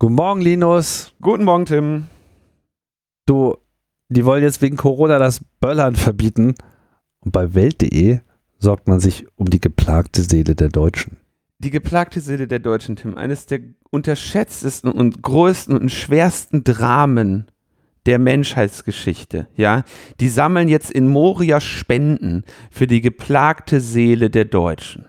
Guten Morgen, Linus. Guten Morgen, Tim. Du, die wollen jetzt wegen Corona das Böllern verbieten. Und bei Welt.de sorgt man sich um die geplagte Seele der Deutschen. Die geplagte Seele der Deutschen, Tim. Eines der unterschätztesten und größten und schwersten Dramen der Menschheitsgeschichte. Ja? Die sammeln jetzt in Moria Spenden für die geplagte Seele der Deutschen.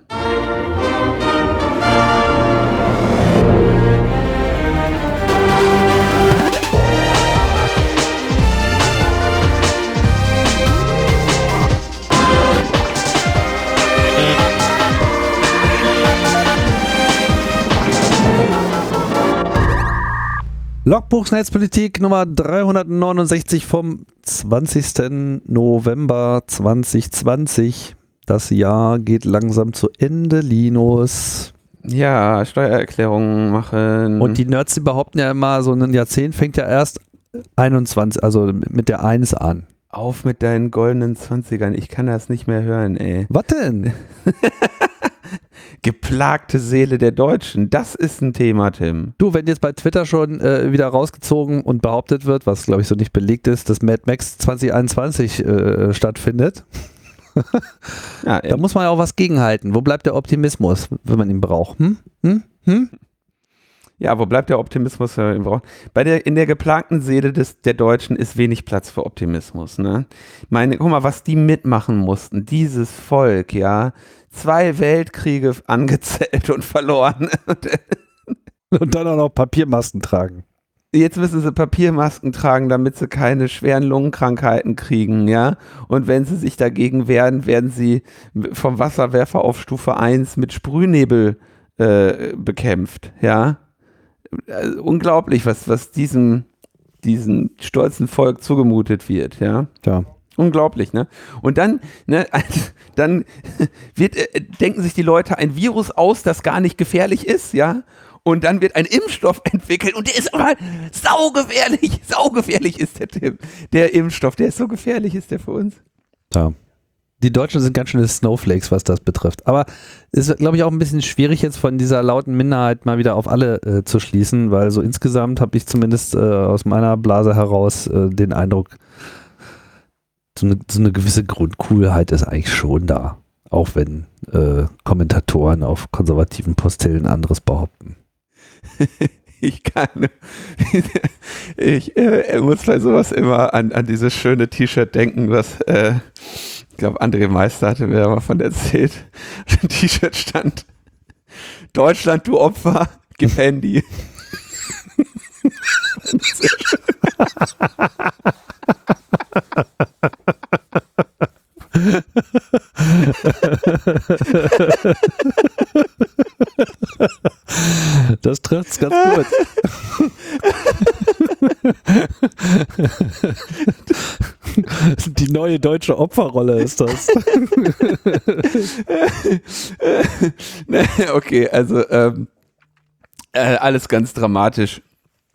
Logbuch Netzpolitik Nummer 369 vom 20. November 2020. Das Jahr geht langsam zu Ende, Linus. Ja, Steuererklärungen machen. Und die Nerds, die behaupten ja immer, so ein Jahrzehnt fängt ja erst 21, also mit der 1 an. Auf mit deinen goldenen 20ern. Ich kann das nicht mehr hören, ey. Was denn? Geplagte Seele der Deutschen, das ist ein Thema, Tim. Du, wenn jetzt bei Twitter schon wieder rausgezogen und behauptet wird, was glaube ich so nicht belegt ist, dass Mad Max 2021 stattfindet, Ja, da muss man ja auch was gegenhalten. Wo bleibt der Optimismus, wenn man ihn braucht? Ja, wo bleibt der Optimismus, wenn man ihn braucht? In der geplagten Seele der Deutschen ist wenig Platz für Optimismus, ne? Guck mal, was die mitmachen mussten, dieses Volk, ja. 2 Weltkriege angezählt und verloren. Und dann auch noch Papiermasken tragen. Jetzt müssen sie Papiermasken tragen, damit sie keine schweren Lungenkrankheiten kriegen, ja. Und wenn sie sich dagegen wehren, werden sie vom Wasserwerfer auf Stufe 1 mit Sprühnebel bekämpft, ja. Also unglaublich, was diesem stolzen Volk zugemutet wird, ja. Ja. Unglaublich, ne? Und dann denken sich die Leute ein Virus aus, das gar nicht gefährlich ist, ja? Und dann wird ein Impfstoff entwickelt und der ist aber saugefährlich ist der Tim. Der Impfstoff, der ist so gefährlich, ist der für uns. Ja. Die Deutschen sind ganz schöne Snowflakes, was das betrifft. Aber es ist, glaube ich, auch ein bisschen schwierig, jetzt von dieser lauten Minderheit mal wieder auf alle zu schließen, weil so insgesamt habe ich zumindest aus meiner Blase heraus den Eindruck, so eine gewisse Grundcoolheit ist eigentlich schon da. Auch wenn Kommentatoren auf konservativen Postillen anderes behaupten. Ich muss bei sowas immer an dieses schöne T-Shirt denken, was ich glaube, André Meister hatte mir da mal von erzählt. Ein T-Shirt stand: Deutschland, du Opfer, gib Handy. Sehr schön. Das trifft's ganz gut. Die neue deutsche Opferrolle ist das. Okay, also alles ganz dramatisch.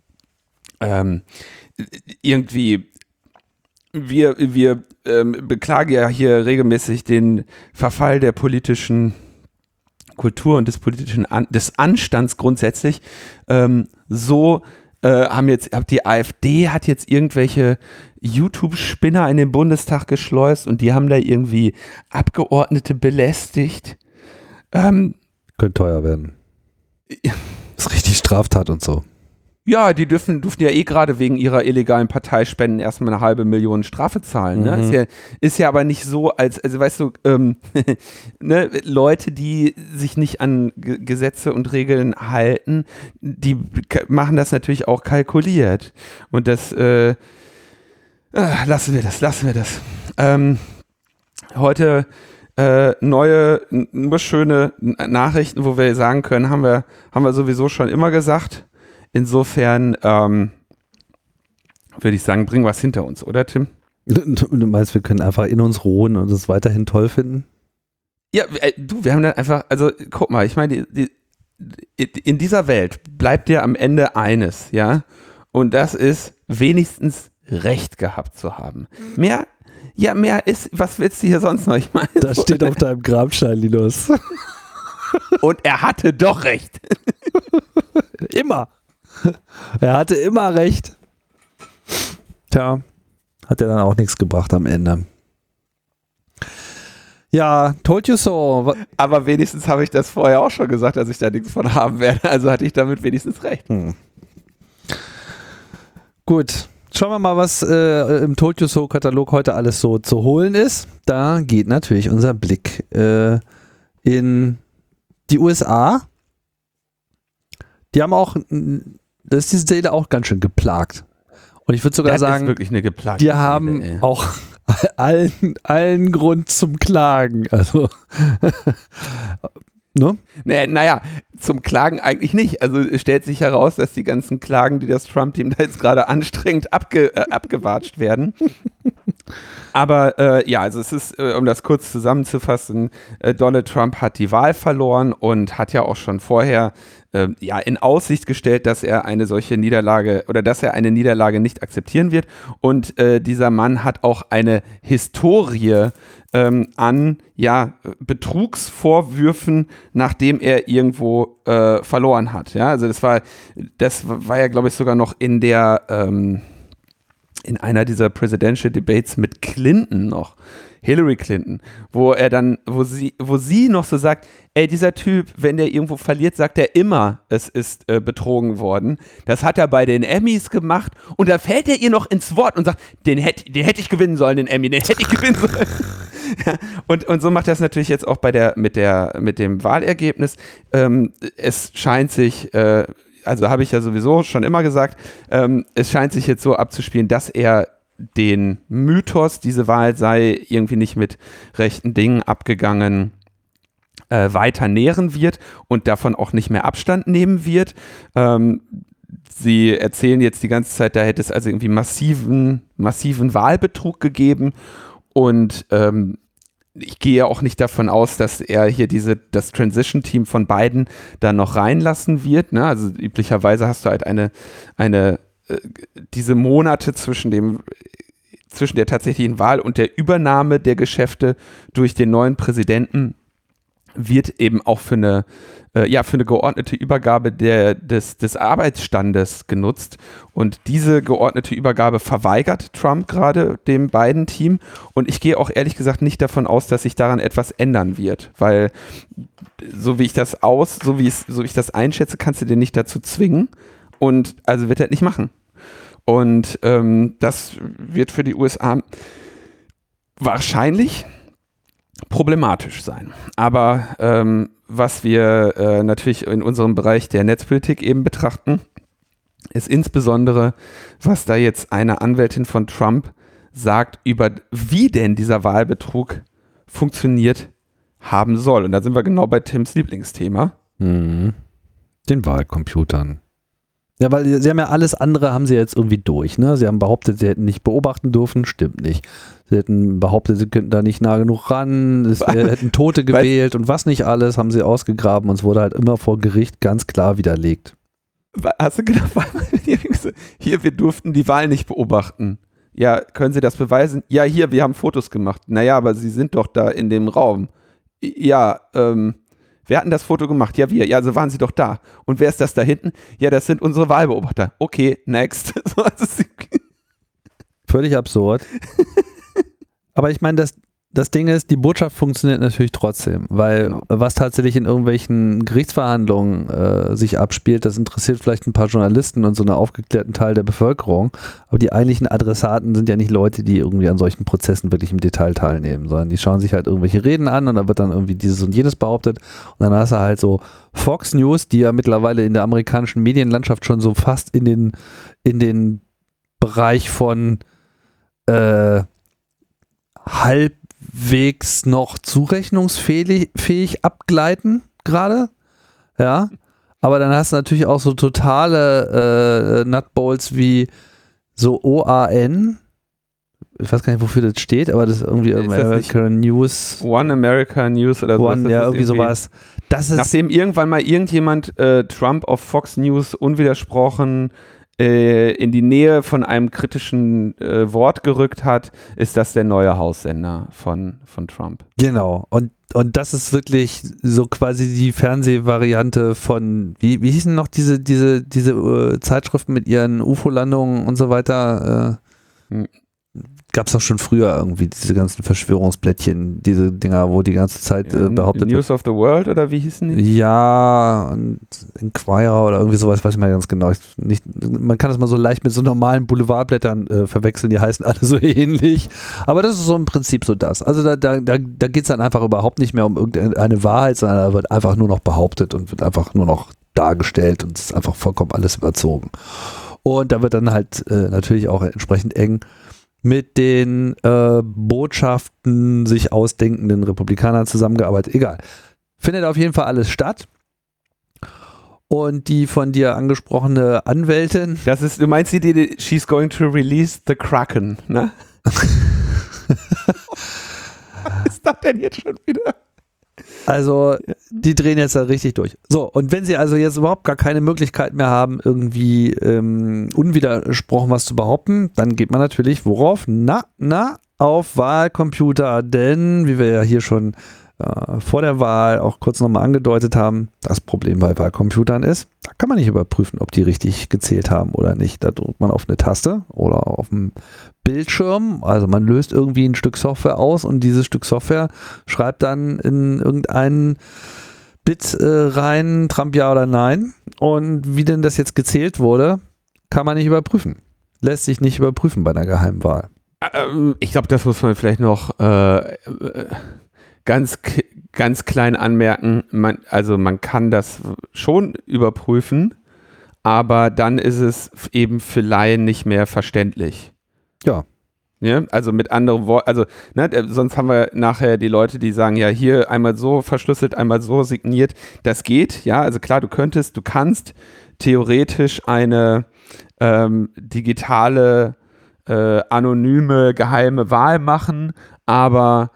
Irgendwie, wir beklagen ja hier regelmäßig den Verfall der politischen Kultur und des Anstands grundsätzlich. Die AfD hat jetzt irgendwelche YouTube-Spinner in den Bundestag geschleust und die haben da irgendwie Abgeordnete belästigt. Könnte teuer werden. Das ist richtig Straftat und so. Ja, die durften ja gerade wegen ihrer illegalen Parteispenden erstmal 500.000 Strafe zahlen. Ne? Ist ja aber nicht so, also weißt du, ne, Leute, die sich nicht an Gesetze und Regeln halten, die machen das natürlich auch kalkuliert. Und das, lassen wir das. Heute neue, nur schöne Nachrichten, wo wir sagen können, haben wir sowieso schon immer gesagt. Insofern würde ich sagen, bringen wir es hinter uns, oder Tim? Du meinst, wir können einfach in uns ruhen und es weiterhin toll finden? Ja, wir haben dann einfach, also guck mal, ich meine, in dieser Welt bleibt dir am Ende eines, ja, und das ist wenigstens Recht gehabt zu haben. Mehr ist, was willst du hier sonst noch? Ich meine, das steht auf deinem Grabstein, Linus. Und er hatte doch recht. Immer. Er hatte immer recht. Tja, hat ja dann auch nichts gebracht am Ende. Ja, told you so. Aber wenigstens habe ich das vorher auch schon gesagt, dass ich da nichts von haben werde. Also hatte ich damit wenigstens recht. Gut, schauen wir mal, was im Told You So Katalog heute alles so zu holen ist. Da geht natürlich unser Blick in die USA. Die haben auch, das ist diese Seele auch ganz schön geplagt. Und ich würde sogar sagen, ist wirklich eine geplagte die haben Seele, auch allen Grund zum Klagen. Also, ne? Naja, zum Klagen eigentlich nicht. Also es stellt sich heraus, dass die ganzen Klagen, die das Trump-Team da jetzt gerade anstrengend abgewatscht werden. Aber ja, also es ist, um das kurz zusammenzufassen, Donald Trump hat die Wahl verloren und hat ja auch schon vorher ja in Aussicht gestellt, dass er eine solche Niederlage oder dass er eine Niederlage nicht akzeptieren wird. Und dieser Mann hat auch eine Historie an ja, Betrugsvorwürfen, nachdem er irgendwo verloren hat. Ja, also das war ja, glaube ich, sogar noch in einer dieser Presidential Debates mit Clinton noch, Hillary Clinton, wo sie noch so sagt, ey, dieser Typ, wenn der irgendwo verliert, sagt er immer, es ist betrogen worden. Das hat er bei den Emmys gemacht und da fällt er ihr noch ins Wort und sagt, den hätte ich gewinnen sollen, den Emmy, den hätte ich gewinnen sollen. Ja, und so macht er es natürlich jetzt auch mit dem Wahlergebnis. Es scheint sich, also habe ich ja sowieso schon immer gesagt, es scheint sich jetzt so abzuspielen, dass er den Mythos, diese Wahl sei irgendwie nicht mit rechten Dingen abgegangen, weiter nähren wird und davon auch nicht mehr Abstand nehmen wird. Sie erzählen jetzt die ganze Zeit, da hätte es also irgendwie massiven Wahlbetrug gegeben und ich gehe auch nicht davon aus, dass er hier das Transition-Team von Biden dann noch reinlassen wird. Ne? Also üblicherweise hast du halt diese Monate zwischen der tatsächlichen Wahl und der Übernahme der Geschäfte durch den neuen Präsidenten wird eben auch für eine geordnete Übergabe des Arbeitsstandes genutzt. Und diese geordnete Übergabe verweigert Trump gerade dem Biden-Team. Und ich gehe auch ehrlich gesagt nicht davon aus, dass sich daran etwas ändern wird. Weil so wie ich das einschätze, kannst du den nicht dazu zwingen. Und also wird er nicht machen. Und das wird für die USA wahrscheinlich problematisch sein. Aber was wir natürlich in unserem Bereich der Netzpolitik eben betrachten, ist insbesondere, was da jetzt eine Anwältin von Trump sagt, über wie denn dieser Wahlbetrug funktioniert haben soll. Und da sind wir genau bei Tims Lieblingsthema. Den Wahlcomputern. Ja, weil sie haben ja alles andere haben sie jetzt irgendwie durch, ne? Sie haben behauptet, sie hätten nicht beobachten dürfen, stimmt nicht. Sie hätten behauptet, sie könnten da nicht nah genug ran, es hätten Tote gewählt und was nicht alles, haben sie ausgegraben und es wurde halt immer vor Gericht ganz klar widerlegt. Hast du gedacht, hier, wir durften die Wahl nicht beobachten. Ja, können Sie das beweisen? Ja, hier, wir haben Fotos gemacht. Naja, aber Sie sind doch da in dem Raum. Ja, wer hat denn das Foto gemacht? Ja, wir. Ja, also waren Sie doch da. Und wer ist das da hinten? Ja, das sind unsere Wahlbeobachter. Okay, next. Völlig absurd. Aber ich meine, das Ding ist, die Botschaft funktioniert natürlich trotzdem, weil was tatsächlich in irgendwelchen Gerichtsverhandlungen sich abspielt, das interessiert vielleicht ein paar Journalisten und so einen aufgeklärten Teil der Bevölkerung, aber die eigentlichen Adressaten sind ja nicht Leute, die irgendwie an solchen Prozessen wirklich im Detail teilnehmen, sondern die schauen sich halt irgendwelche Reden an und dann wird dann irgendwie dieses und jenes behauptet und dann hast du halt so Fox News, die ja mittlerweile in der amerikanischen Medienlandschaft schon so fast in den Bereich von halbwegs noch zurechnungsfähig abgleiten gerade, ja, aber dann hast du natürlich auch so totale Nutballs wie so OAN, ich weiß gar nicht, wofür das steht, aber das ist irgendwie American News. One America News oder sowas. Ja, irgendwie sowas. Das ist nachdem irgendwann mal irgendjemand Trump auf Fox News unwidersprochen in die Nähe von einem kritischen Wort gerückt hat, ist das der neue Haussender von Trump. Genau. Und das ist wirklich so quasi die Fernsehvariante von, wie hießen noch diese Zeitschriften mit ihren UFO-Landungen und so weiter? Gab es doch schon früher irgendwie diese ganzen Verschwörungsblättchen, diese Dinger, wo die ganze Zeit behauptet wird. News of the World oder wie hießen die? Ja, und Inquirer oder irgendwie sowas, weiß ich mal ganz genau. Man kann das mal so leicht mit so normalen Boulevardblättern verwechseln, die heißen alle so ähnlich. Aber das ist so im Prinzip so das. Also da geht es dann einfach überhaupt nicht mehr um irgendeine Wahrheit, sondern da wird einfach nur noch behauptet und wird einfach nur noch dargestellt und es ist einfach vollkommen alles überzogen. Und da wird dann halt natürlich auch entsprechend eng mit den Botschaften sich ausdenkenden Republikanern zusammengearbeitet. Egal. Findet auf jeden Fall alles statt. Und die von dir angesprochene Anwältin. Das ist, du meinst she's going to release the Kraken, ne? Was ist das denn jetzt schon wieder? Also, die drehen jetzt da richtig durch. So, und wenn sie also jetzt überhaupt gar keine Möglichkeit mehr haben, irgendwie unwidersprochen was zu behaupten, dann geht man natürlich worauf? Auf Wahlcomputer, denn, wie wir ja hier schon vor der Wahl auch kurz nochmal angedeutet haben, das Problem bei Wahlcomputern ist, da kann man nicht überprüfen, ob die richtig gezählt haben oder nicht. Da drückt man auf eine Taste oder auf einen Bildschirm, also man löst irgendwie ein Stück Software aus und dieses Stück Software schreibt dann in irgendeinen Bit rein, Trump ja oder nein, und wie denn das jetzt gezählt wurde, kann man nicht überprüfen. Lässt sich nicht überprüfen bei einer Geheimwahl. Ich glaube, das muss man vielleicht noch ganz klein anmerken. Man kann das schon überprüfen, aber dann ist es eben für Laien nicht mehr verständlich. Ja. Ja, also mit anderen Worten, also sonst haben wir nachher die Leute, die sagen, ja, hier einmal so verschlüsselt, einmal so signiert. Das geht, ja, also klar, du kannst theoretisch eine digitale, anonyme, geheime Wahl machen, aber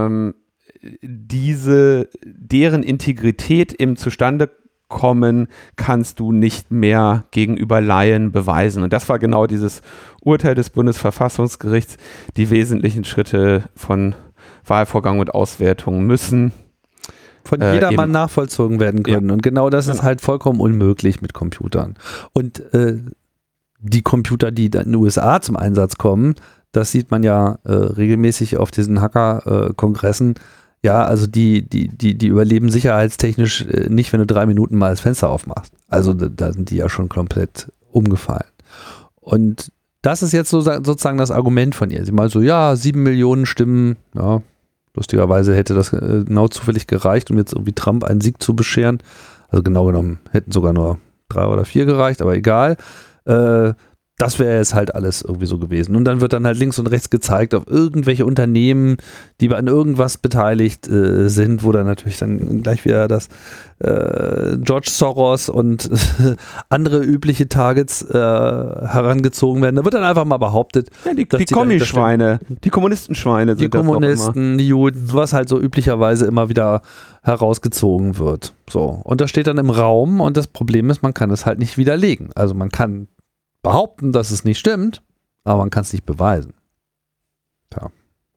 deren Integrität im Zustandekommen kannst du nicht mehr gegenüber Laien beweisen. Und das war genau dieses Urteil des Bundesverfassungsgerichts. Die wesentlichen Schritte von Wahlvorgang und Auswertung müssen von jedermann nachvollzogen werden können. Ja. Und genau das ist halt vollkommen unmöglich mit Computern. Und die Computer, die in den USA zum Einsatz kommen, das sieht man ja regelmäßig auf diesen Hacker-Kongressen. Ja, also die überleben sicherheitstechnisch nicht, wenn du 3 Minuten mal das Fenster aufmachst. Also da sind die ja schon komplett umgefallen. Und das ist jetzt sozusagen das Argument von ihr. Sie meint so, ja, 7 Millionen Stimmen, ja, lustigerweise hätte das genau zufällig gereicht, um jetzt irgendwie Trump einen Sieg zu bescheren. Also genau genommen hätten sogar nur 3 oder 4 gereicht, aber egal. Das wäre jetzt halt alles irgendwie so gewesen. Und dann wird dann halt links und rechts gezeigt auf irgendwelche Unternehmen, die an irgendwas beteiligt sind, wo dann natürlich dann gleich wieder das George Soros und andere übliche Targets herangezogen werden. Da wird dann einfach mal behauptet, ja, die Kommischweine, die Kommunistenschweine sind die Kommunisten, die Juden, was halt so üblicherweise immer wieder herausgezogen wird. So. Und das steht dann im Raum und das Problem ist, man kann es halt nicht widerlegen. Also man kann behaupten, dass es nicht stimmt, aber man kann es nicht beweisen. Ja.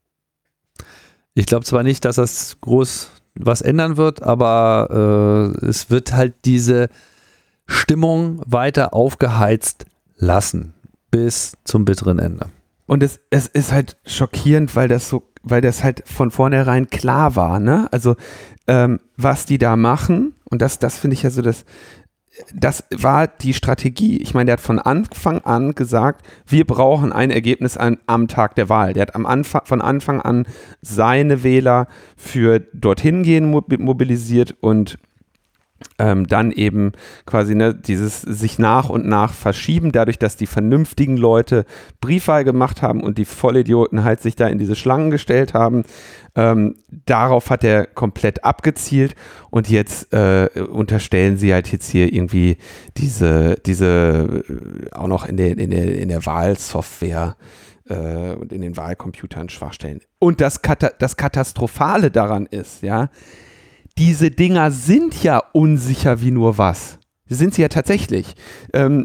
Ich glaube zwar nicht, dass das groß was ändern wird, aber es wird halt diese Stimmung weiter aufgeheizt lassen bis zum bitteren Ende. Und es ist halt schockierend, weil das halt von vornherein klar war, ne? Also was die da machen, und das finde ich ja so das war die Strategie. Ich meine, der hat von Anfang an gesagt, wir brauchen ein Ergebnis am Tag der Wahl. Der hat von Anfang an seine Wähler für dorthin gehen mobilisiert und dann eben quasi dieses sich nach und nach verschieben, dadurch, dass die vernünftigen Leute Briefwahl gemacht haben und die Vollidioten halt sich da in diese Schlangen gestellt haben. Darauf hat er komplett abgezielt und jetzt unterstellen sie halt jetzt hier irgendwie diese auch noch in der Wahlsoftware und in den Wahlcomputern Schwachstellen. Und das Katastrophale daran ist, ja, diese Dinger sind ja unsicher wie nur was. Sind sie ja tatsächlich.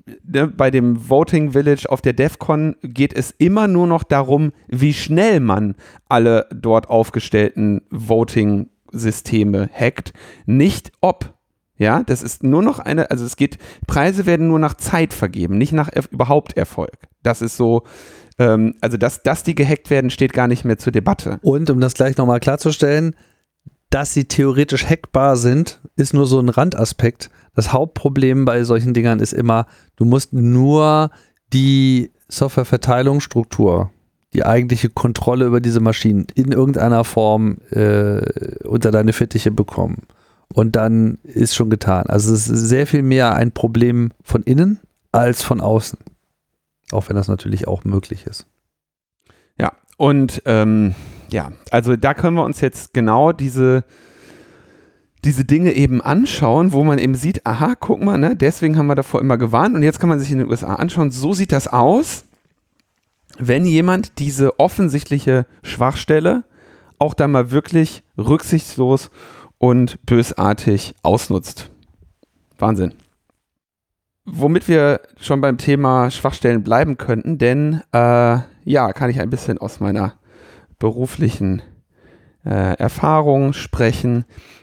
bei dem Voting Village auf der DEF CON geht es immer nur noch darum, wie schnell man alle dort aufgestellten Voting-Systeme hackt, nicht ob. Ja, das ist nur noch Preise werden nur nach Zeit vergeben, nicht nach überhaupt Erfolg. Das ist so, dass die gehackt werden, steht gar nicht mehr zur Debatte. Und um das gleich nochmal klarzustellen, dass sie theoretisch hackbar sind, ist nur so ein Randaspekt. Das Hauptproblem bei solchen Dingern ist immer, du musst nur die Softwareverteilungsstruktur, die eigentliche Kontrolle über diese Maschinen in irgendeiner Form unter deine Fittiche bekommen. Und dann ist schon getan. Also es ist sehr viel mehr ein Problem von innen als von außen. Auch wenn das natürlich auch möglich ist. Ja, und also da können wir uns jetzt genau diese Dinge eben anschauen, wo man eben sieht, aha, guck mal, ne, deswegen haben wir davor immer gewarnt und jetzt kann man sich in den USA anschauen, so sieht das aus, wenn jemand diese offensichtliche Schwachstelle auch da mal wirklich rücksichtslos und bösartig ausnutzt. Wahnsinn. Womit wir schon beim Thema Schwachstellen bleiben könnten, denn kann ich ein bisschen aus meiner beruflichen Erfahrung sprechen.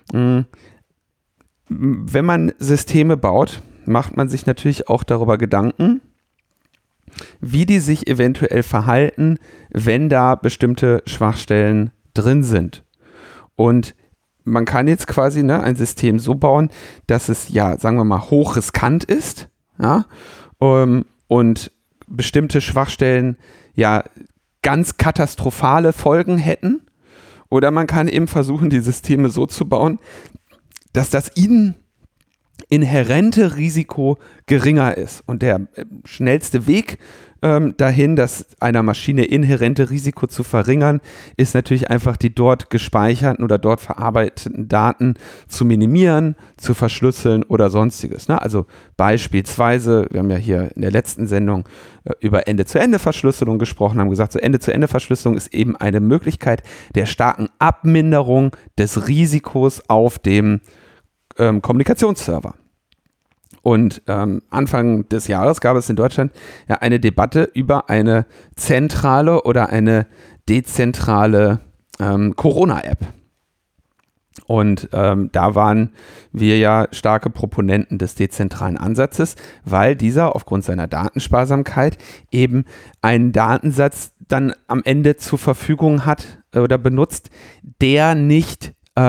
Wenn man Systeme baut, macht man sich natürlich auch darüber Gedanken, wie die sich eventuell verhalten, wenn da bestimmte Schwachstellen drin sind. Und man kann jetzt quasi ein System so bauen, dass es sagen wir mal, hochriskant ist, und bestimmte Schwachstellen ganz katastrophale Folgen hätten. Oder man kann eben versuchen, die Systeme so zu bauen, dass das inhärente Risiko geringer ist. Und der schnellste Weg dahin, das einer Maschine inhärente Risiko zu verringern, ist natürlich einfach die dort gespeicherten oder dort verarbeiteten Daten zu minimieren, zu verschlüsseln oder sonstiges. Ne? Also beispielsweise, wir haben ja hier in der letzten Sendung über Ende-zu-Ende-Verschlüsselung gesprochen, haben gesagt, so Ende-zu-Ende-Verschlüsselung ist eben eine Möglichkeit der starken Abminderung des Risikos auf dem Kommunikationsserver. Und Anfang des Jahres gab es in Deutschland eine Debatte über eine zentrale oder eine dezentrale Corona-App. Und da waren wir ja starke Proponenten des dezentralen Ansatzes, weil dieser aufgrund seiner Datensparsamkeit eben einen Datensatz dann am Ende zur Verfügung hat oder benutzt, der nicht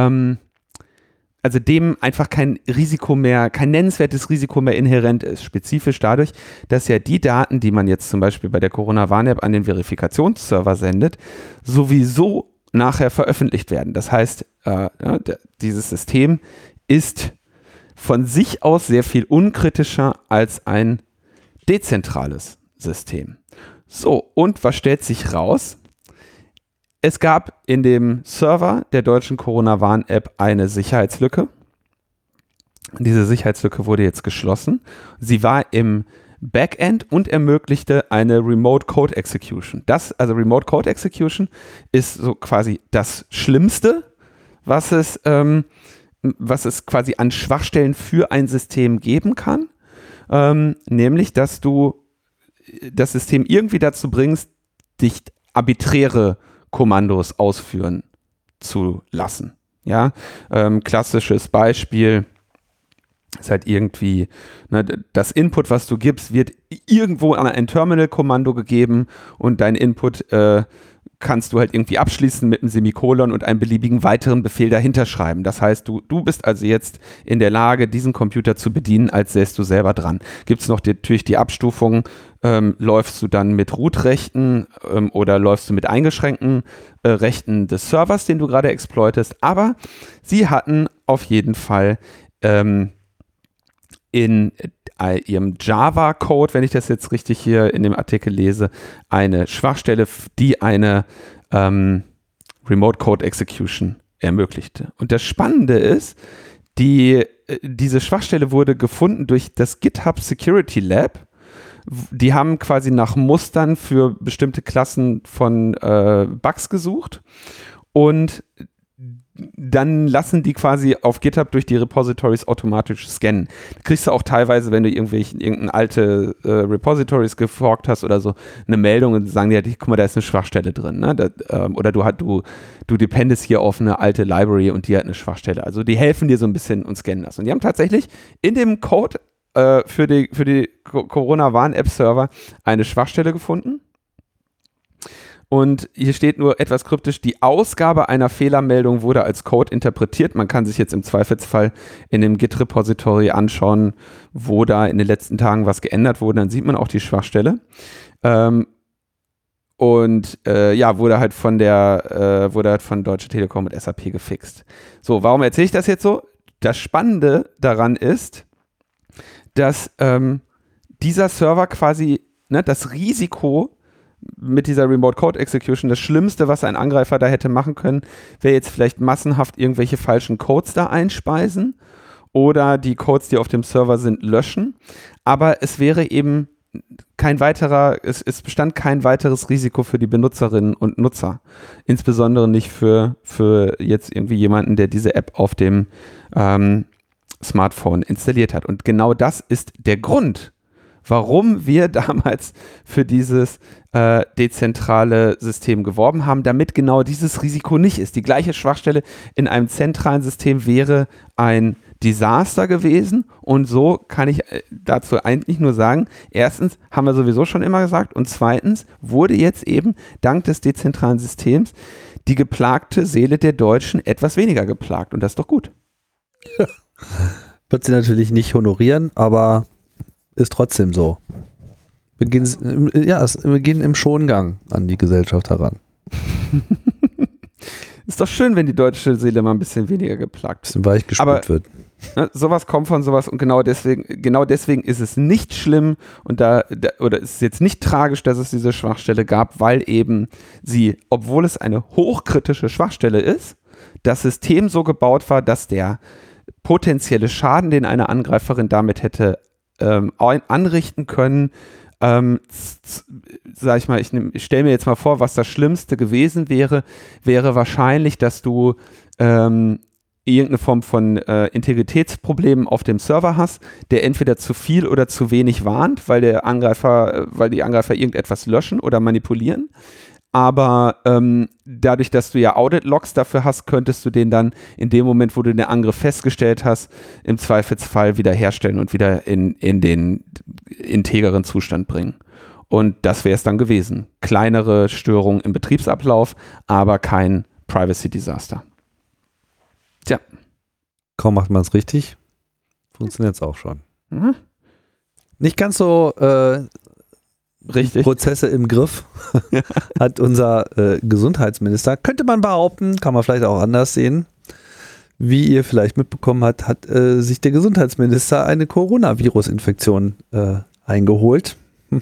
dem einfach kein nennenswertes Risiko mehr inhärent ist. Spezifisch dadurch, dass ja die Daten, die man jetzt zum Beispiel bei der Corona-Warn-App an den Verifikationsserver sendet, sowieso nachher veröffentlicht werden. Das heißt, dieses System ist von sich aus sehr viel unkritischer als ein dezentrales System. So, und was stellt sich raus? Es gab in dem Server der deutschen Corona-Warn-App eine Sicherheitslücke. Diese Sicherheitslücke wurde jetzt geschlossen. Sie war im Backend und ermöglichte eine Remote Code Execution. Remote Code Execution ist so quasi das Schlimmste, was es quasi an Schwachstellen für ein System geben kann. Nämlich, dass du das System irgendwie dazu bringst, dich arbiträre Kommandos ausführen zu lassen. Ja, klassisches Beispiel ist halt irgendwie, das Input, was du gibst, wird irgendwo an ein Terminal-Kommando gegeben und dein Input kannst du halt irgendwie abschließen mit einem Semikolon und einem beliebigen weiteren Befehl dahinter schreiben. Das heißt, du bist also jetzt in der Lage, diesen Computer zu bedienen, als säst du selber dran. Gibt es noch natürlich die Abstufung, läufst du dann mit Root-Rechten oder läufst du mit eingeschränkten Rechten des Servers, den du gerade exploitest. Aber sie hatten auf jeden Fall in ihrem Java-Code, wenn ich das jetzt richtig hier in dem Artikel lese, eine Schwachstelle, die eine Remote Code Execution ermöglichte. Und das Spannende ist, diese Schwachstelle wurde gefunden durch das GitHub Security Lab. Die haben quasi nach Mustern für bestimmte Klassen von Bugs gesucht und dann lassen die quasi auf GitHub durch die Repositories automatisch scannen. Kriegst du auch teilweise, wenn du irgendeine alte Repositories geforkt hast oder so, eine Meldung und sagen dir, guck mal, da ist eine Schwachstelle drin. Ne? Oder du dependest hier auf eine alte Library und die hat eine Schwachstelle. Also die helfen dir so ein bisschen und scannen das. Und die haben tatsächlich in dem Code für die Corona-Warn-App-Server eine Schwachstelle gefunden. Und hier steht nur etwas kryptisch, die Ausgabe einer Fehlermeldung wurde als Code interpretiert. Man kann sich jetzt im Zweifelsfall in dem Git-Repository anschauen, wo da in den letzten Tagen was geändert wurde. Dann sieht man auch die Schwachstelle. Wurde halt von Deutsche Telekom mit SAP gefixt. So, warum erzähle ich das jetzt so? Das Spannende daran ist, dass dieser Server quasi, ne, das Risiko mit dieser Remote Code Execution, das Schlimmste, was ein Angreifer da hätte machen können, wäre jetzt vielleicht massenhaft irgendwelche falschen Codes da einspeisen oder die Codes, die auf dem Server sind, löschen. Aber es wäre eben es bestand kein weiteres Risiko für die Benutzerinnen und Nutzer. Insbesondere nicht für jetzt irgendwie jemanden, der diese App auf dem Smartphone installiert hat. Und genau das ist der Grund, warum wir damals für dieses dezentrale System geworben haben, damit genau dieses Risiko nicht ist. Die gleiche Schwachstelle in einem zentralen System wäre ein Desaster gewesen und so kann ich dazu eigentlich nur sagen, erstens haben wir sowieso schon immer gesagt und zweitens wurde jetzt eben dank des dezentralen Systems die geplagte Seele der Deutschen etwas weniger geplagt und das ist doch gut. Ja. Wird sie natürlich nicht honorieren, aber ist trotzdem so. Wir gehen im Schongang an die Gesellschaft heran. Ist doch schön, wenn die deutsche Seele mal ein bisschen weniger geplagt wird. Ein bisschen weich gespült wird. Ne, sowas kommt von sowas und genau deswegen ist es nicht schlimm und oder ist es jetzt nicht tragisch, dass es diese Schwachstelle gab, weil eben sie, obwohl es eine hochkritische Schwachstelle ist, das System so gebaut war, dass der potenzielle Schaden, den eine Angreiferin damit hätte anrichten können, sag ich mal, ich stelle mir jetzt mal vor, was das Schlimmste gewesen wäre wahrscheinlich, dass du irgendeine Form von Integritätsproblemen auf dem Server hast, der entweder zu viel oder zu wenig warnt, weil die Angreifer irgendetwas löschen oder manipulieren. Aber dadurch, dass du ja Audit-Logs dafür hast, könntest du den dann in dem Moment, wo du den Angriff festgestellt hast, im Zweifelsfall wieder herstellen und wieder in den integeren Zustand bringen. Und das wäre es dann gewesen. Kleinere Störungen im Betriebsablauf, aber kein Privacy-Desaster. Tja. Kaum macht man es richtig, funktioniert es auch schon. Mhm. Nicht ganz so richtig. Prozesse im Griff hat unser Gesundheitsminister, könnte man behaupten, kann man vielleicht auch anders sehen. Wie ihr vielleicht mitbekommen habt, hat sich der Gesundheitsminister eine Coronavirus-Infektion eingeholt.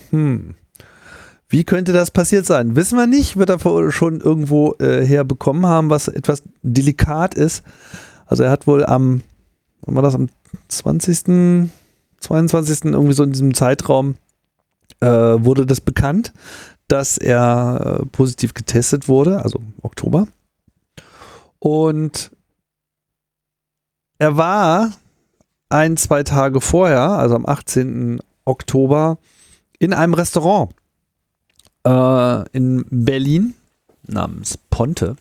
Wie könnte das passiert sein? Wissen wir nicht, wird er schon irgendwo herbekommen haben, was etwas delikat ist. Also er hat wohl am 20., 22. irgendwie so in diesem Zeitraum wurde das bekannt, dass er positiv getestet wurde, also Oktober. Und er war 1-2 Tage vorher, also am 18. Oktober, in einem Restaurant in Berlin namens Ponte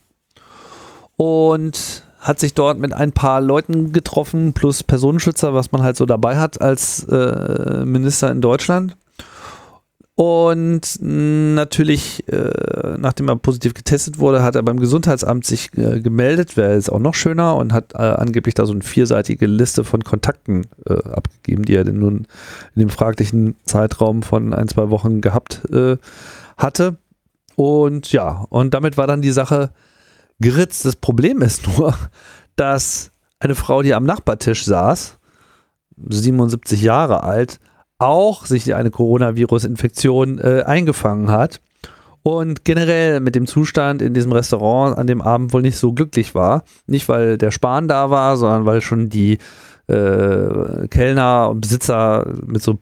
und hat sich dort mit ein paar Leuten getroffen, plus Personenschützer, was man halt so dabei hat als Minister in Deutschland. Und natürlich, nachdem er positiv getestet wurde, hat er beim Gesundheitsamt sich gemeldet, wäre jetzt auch noch schöner, und hat angeblich da so eine 4-seitige Liste von Kontakten abgegeben, die er denn nun in dem fraglichen Zeitraum von 1-2 Wochen gehabt hatte. Und ja, und damit war dann die Sache geritzt. Das Problem ist nur, dass eine Frau, die am Nachbartisch saß, 77 Jahre alt, auch sich eine Coronavirus-Infektion eingefangen hat und generell mit dem Zustand in diesem Restaurant an dem Abend wohl nicht so glücklich war. Nicht, weil der Spahn da war, sondern weil schon die Kellner und Besitzer mit so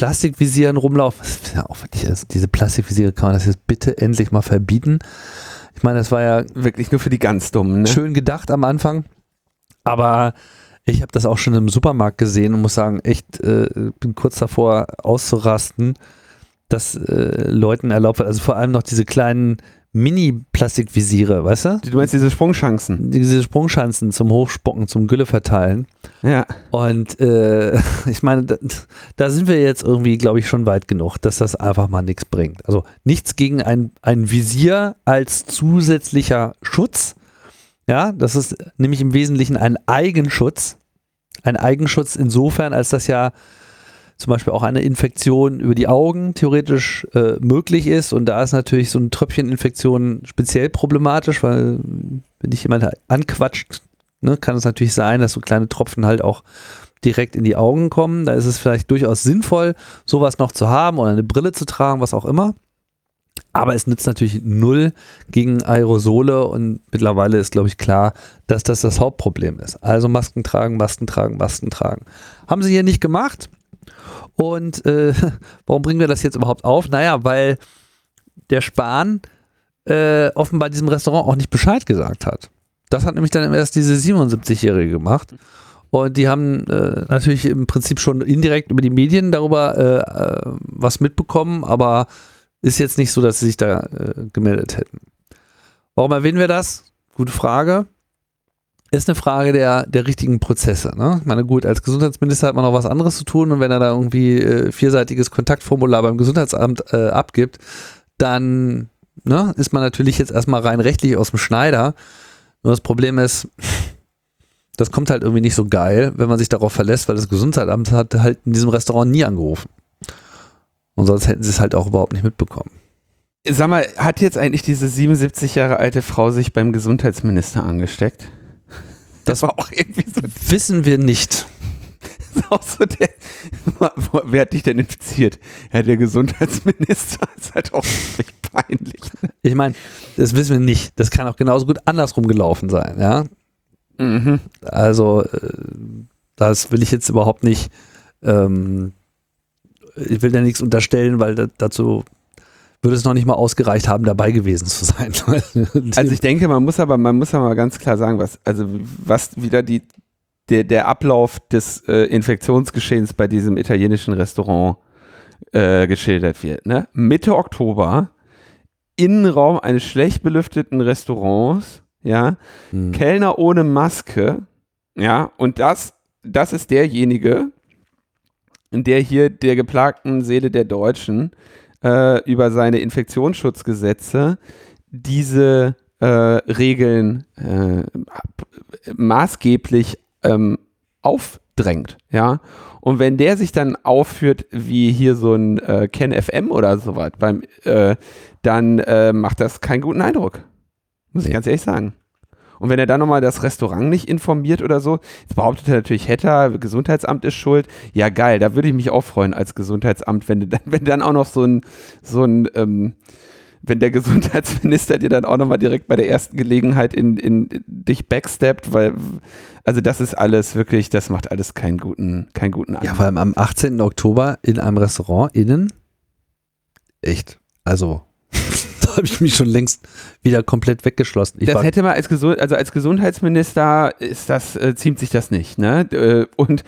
Plastikvisieren rumlaufen. Ja, auch wirklich, also diese Plastikvisiere, kann man das jetzt bitte endlich mal verbieten? Ich meine, das war ja wirklich nur für die ganz Dummen. Ne? schön gedacht am Anfang, aber ich habe das auch schon im Supermarkt gesehen und muss sagen, echt, bin kurz davor auszurasten, dass Leuten erlaubt wird, also vor allem noch diese kleinen Mini-Plastikvisiere, weißt du? Du meinst diese Sprungchancen? Diese Sprungschanzen zum Hochspocken, zum Gülle verteilen. Ja. Und ich meine, da sind wir jetzt irgendwie, glaube ich, schon weit genug, dass das einfach mal nichts bringt. Also nichts gegen ein Visier als zusätzlicher Schutz. Ja, das ist nämlich im Wesentlichen ein Eigenschutz. Ein Eigenschutz insofern, als das ja zum Beispiel auch eine Infektion über die Augen theoretisch möglich ist. Und da ist natürlich so eine Tröpfcheninfektion speziell problematisch, weil wenn dich jemand anquatscht, ne, kann es natürlich sein, dass so kleine Tropfen halt auch direkt in die Augen kommen. Da ist es vielleicht durchaus sinnvoll, sowas noch zu haben oder eine Brille zu tragen, was auch immer. Aber es nützt natürlich null gegen Aerosole und mittlerweile ist, glaube ich, klar, dass das das Hauptproblem ist. Also Masken tragen, Masken tragen, Masken tragen. Haben sie hier nicht gemacht. Und warum bringen wir das jetzt überhaupt auf? Naja, weil der Spahn offenbar diesem Restaurant auch nicht Bescheid gesagt hat. Das hat nämlich dann erst diese 77-Jährige gemacht. Und die haben natürlich im Prinzip schon indirekt über die Medien darüber was mitbekommen, aber ist jetzt nicht so, dass sie sich da gemeldet hätten. Warum erwähnen wir das? Gute Frage. Ist eine Frage der richtigen Prozesse. Ne? Ich meine, gut, als Gesundheitsminister hat man noch was anderes zu tun und wenn er da irgendwie vierseitiges Kontaktformular beim Gesundheitsamt abgibt, dann ist man natürlich jetzt erstmal rein rechtlich aus dem Schneider. Nur das Problem ist, das kommt halt irgendwie nicht so geil, wenn man sich darauf verlässt, weil das Gesundheitsamt hat halt in diesem Restaurant nie angerufen. Und sonst hätten sie es halt auch überhaupt nicht mitbekommen. Sag mal, hat jetzt eigentlich diese 77 Jahre alte Frau sich beim Gesundheitsminister angesteckt? Das war auch irgendwie so. Wissen wir nicht. Das ist auch so wer hat dich denn infiziert? Ja, der Gesundheitsminister. Ist halt auch wirklich peinlich. Ich meine, das wissen wir nicht. Das kann auch genauso gut andersrum gelaufen sein, ja. Mhm. Also, das will ich jetzt überhaupt nicht, ich will da nichts unterstellen, weil dazu würde es noch nicht mal ausgereicht haben, dabei gewesen zu sein. Also ich denke, man muss aber mal ganz klar sagen, was wieder der Ablauf des Infektionsgeschehens bei diesem italienischen Restaurant geschildert wird. Ne? Mitte Oktober, Innenraum eines schlecht belüfteten Restaurants, ja, Kellner ohne Maske, ja, und das ist derjenige, der hier der geplagten Seele der Deutschen über seine Infektionsschutzgesetze diese Regeln maßgeblich aufdrängt, ja. Und wenn der sich dann aufführt wie hier so ein Ken FM oder sowas, dann macht das keinen guten Eindruck. Muss ich ganz ehrlich sagen. Und wenn er dann nochmal das Restaurant nicht informiert oder so, jetzt behauptet er natürlich, Gesundheitsamt ist schuld. Ja, geil, da würde ich mich auch freuen als Gesundheitsamt, wenn dann auch noch wenn der Gesundheitsminister dir dann auch nochmal direkt bei der ersten Gelegenheit in dich backsteppt, weil, also das ist alles wirklich, das macht alles keinen guten Eindruck. Ja, vor allem am 18. Oktober in einem Restaurant innen, echt, also da habe ich mich schon längst wieder komplett weggeschlossen. Das hätte man als Gesundheitsminister ziemt sich das nicht, ne? Und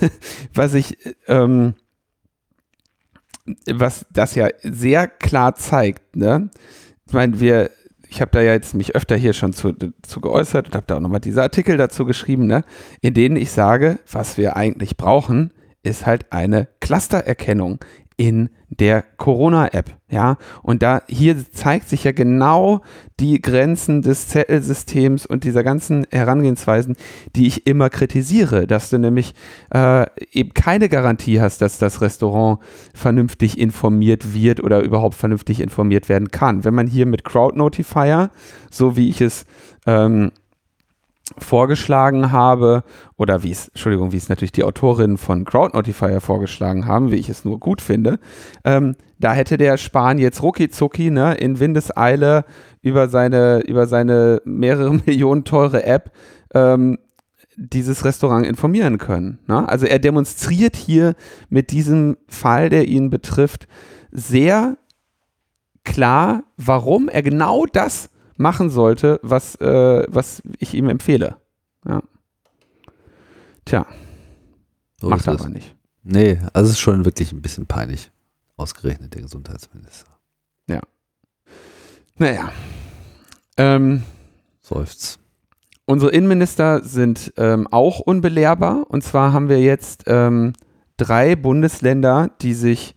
was das ja sehr klar zeigt, ne? Ich meine, ich habe da ja jetzt mich öfter hier schon zu geäußert und habe da auch nochmal diese Artikel dazu geschrieben, ne? In denen ich sage, was wir eigentlich brauchen, ist halt eine Clustererkennung in der Corona-App, ja, und hier zeigt sich ja genau die Grenzen des Zettelsystems und dieser ganzen Herangehensweisen, die ich immer kritisiere, dass du nämlich eben keine Garantie hast, dass das Restaurant vernünftig informiert wird oder überhaupt vernünftig informiert werden kann. Wenn man hier mit Crowd Notifier, so wie ich es vorgeschlagen habe, oder wie es natürlich die Autorinnen von Crowd Notifier vorgeschlagen haben, wie ich es nur gut finde, da hätte der Spahn jetzt rucki-zucki, ne, in Windeseile über seine mehrere Millionen teure App dieses Restaurant informieren können. Ne? Also er demonstriert hier mit diesem Fall, der ihn betrifft, sehr klar, warum er genau das machen sollte, was ich ihm empfehle. Ja. Tja, So macht ist er es. aber nicht. Nee, also es ist schon wirklich ein bisschen peinlich. Ausgerechnet der Gesundheitsminister. Naja. Seufzt. Unsere Innenminister sind auch unbelehrbar. Und zwar haben wir jetzt 3 Bundesländer, die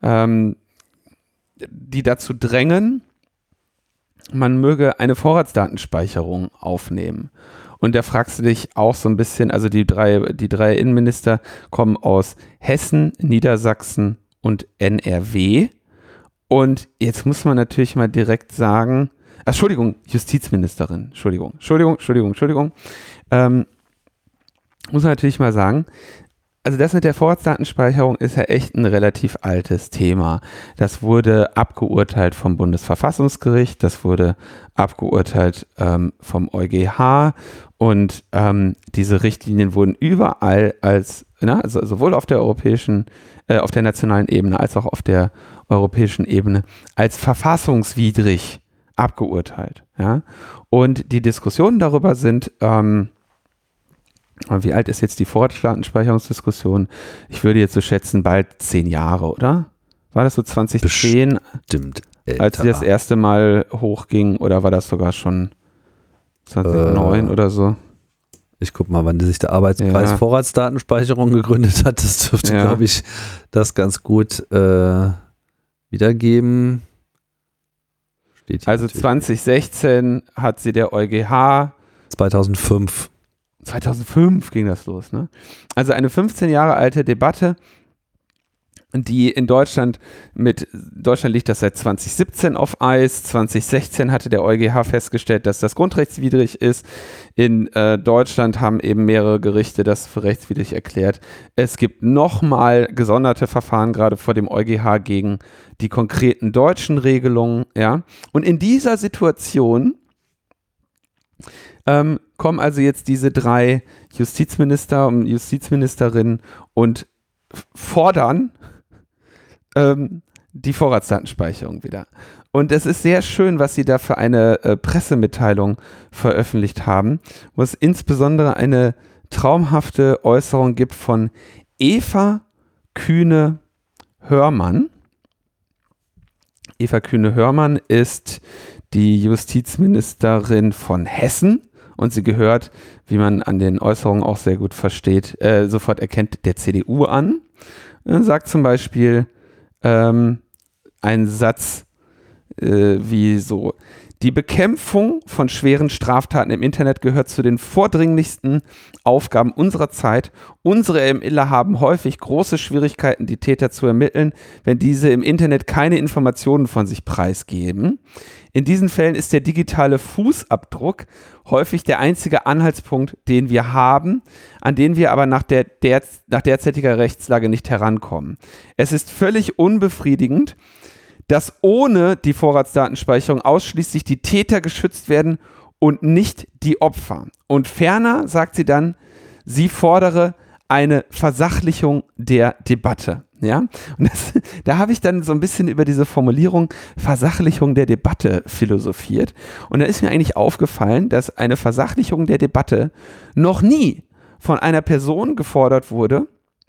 dazu drängen, man möge eine Vorratsdatenspeicherung aufnehmen. Und da fragst du dich auch so ein bisschen, also die drei Innenminister kommen aus Hessen, Niedersachsen und NRW. Und jetzt muss man natürlich mal direkt sagen, Entschuldigung, Justizministerin, Entschuldigung. Muss man natürlich mal sagen, also das mit der Vorratsdatenspeicherung ist ja echt ein relativ altes Thema. Das wurde abgeurteilt vom Bundesverfassungsgericht, das wurde abgeurteilt vom EuGH und diese Richtlinien wurden überall also sowohl auf der auf der nationalen Ebene als auch auf der europäischen Ebene als verfassungswidrig abgeurteilt. Ja? Und die Diskussionen darüber sind, wie alt ist jetzt die Vorratsdatenspeicherungsdiskussion? Ich würde jetzt so schätzen, bald 10 Jahre, oder? War das so 2010, Stimmt. als sie das erste Mal hochging, oder war das sogar schon 2009 oder so? Ich guck mal, wann sich der Arbeitskreis Vorratsdatenspeicherung gegründet hat. Das dürfte, glaube ich, das ganz gut wiedergeben. Steht hier Also natürlich. 2016 hat sie der EuGH. 2005. 2005 ging das los, ne? Also eine 15 Jahre alte Debatte, die in Deutschland liegt das seit 2017 auf Eis. 2016 hatte der EuGH festgestellt, dass das grundrechtswidrig ist. In Deutschland haben eben mehrere Gerichte das für rechtswidrig erklärt. Es gibt nochmal gesonderte Verfahren, gerade vor dem EuGH, gegen die konkreten deutschen Regelungen, ja. Und in dieser Situation kommen also jetzt diese 3 Justizminister und Justizministerinnen und fordern die Vorratsdatenspeicherung wieder. Und es ist sehr schön, was sie da für eine Pressemitteilung veröffentlicht haben, wo es insbesondere eine traumhafte Äußerung gibt von Eva Kühne-Hörmann. Eva Kühne-Hörmann ist die Justizministerin von Hessen und sie gehört, wie man an den Äußerungen auch sehr gut versteht, sofort erkennt, der CDU an. Sagt zum Beispiel einen Satz wie so: Die Bekämpfung von schweren Straftaten im Internet gehört zu den vordringlichsten Aufgaben unserer Zeit. Unsere Ermittler haben häufig große Schwierigkeiten, die Täter zu ermitteln, wenn diese im Internet keine Informationen von sich preisgeben. In diesen Fällen ist der digitale Fußabdruck häufig der einzige Anhaltspunkt, den wir haben, an den wir aber nach derzeitiger Rechtslage nicht herankommen. Es ist völlig unbefriedigend, dass ohne die Vorratsdatenspeicherung ausschließlich die Täter geschützt werden und nicht die Opfer. Und ferner sagt sie dann, sie fordere eine Versachlichung der Debatte. Ja? Und da habe ich dann so ein bisschen über diese Formulierung Versachlichung der Debatte philosophiert. Und da ist mir eigentlich aufgefallen, dass eine Versachlichung der Debatte noch nie von einer Person gefordert wurde,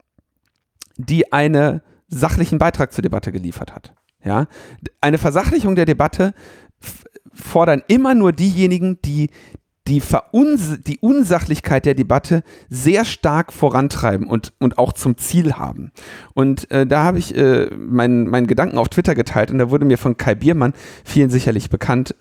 die einen sachlichen Beitrag zur Debatte geliefert hat. Ja? Eine Versachlichung der Debatte fordern immer nur diejenigen, die die Unsachlichkeit der Debatte sehr stark vorantreiben und auch zum Ziel haben. Und da habe ich meinen Gedanken auf Twitter geteilt und da wurde mir von Kai Biermann, vielen sicherlich bekannt,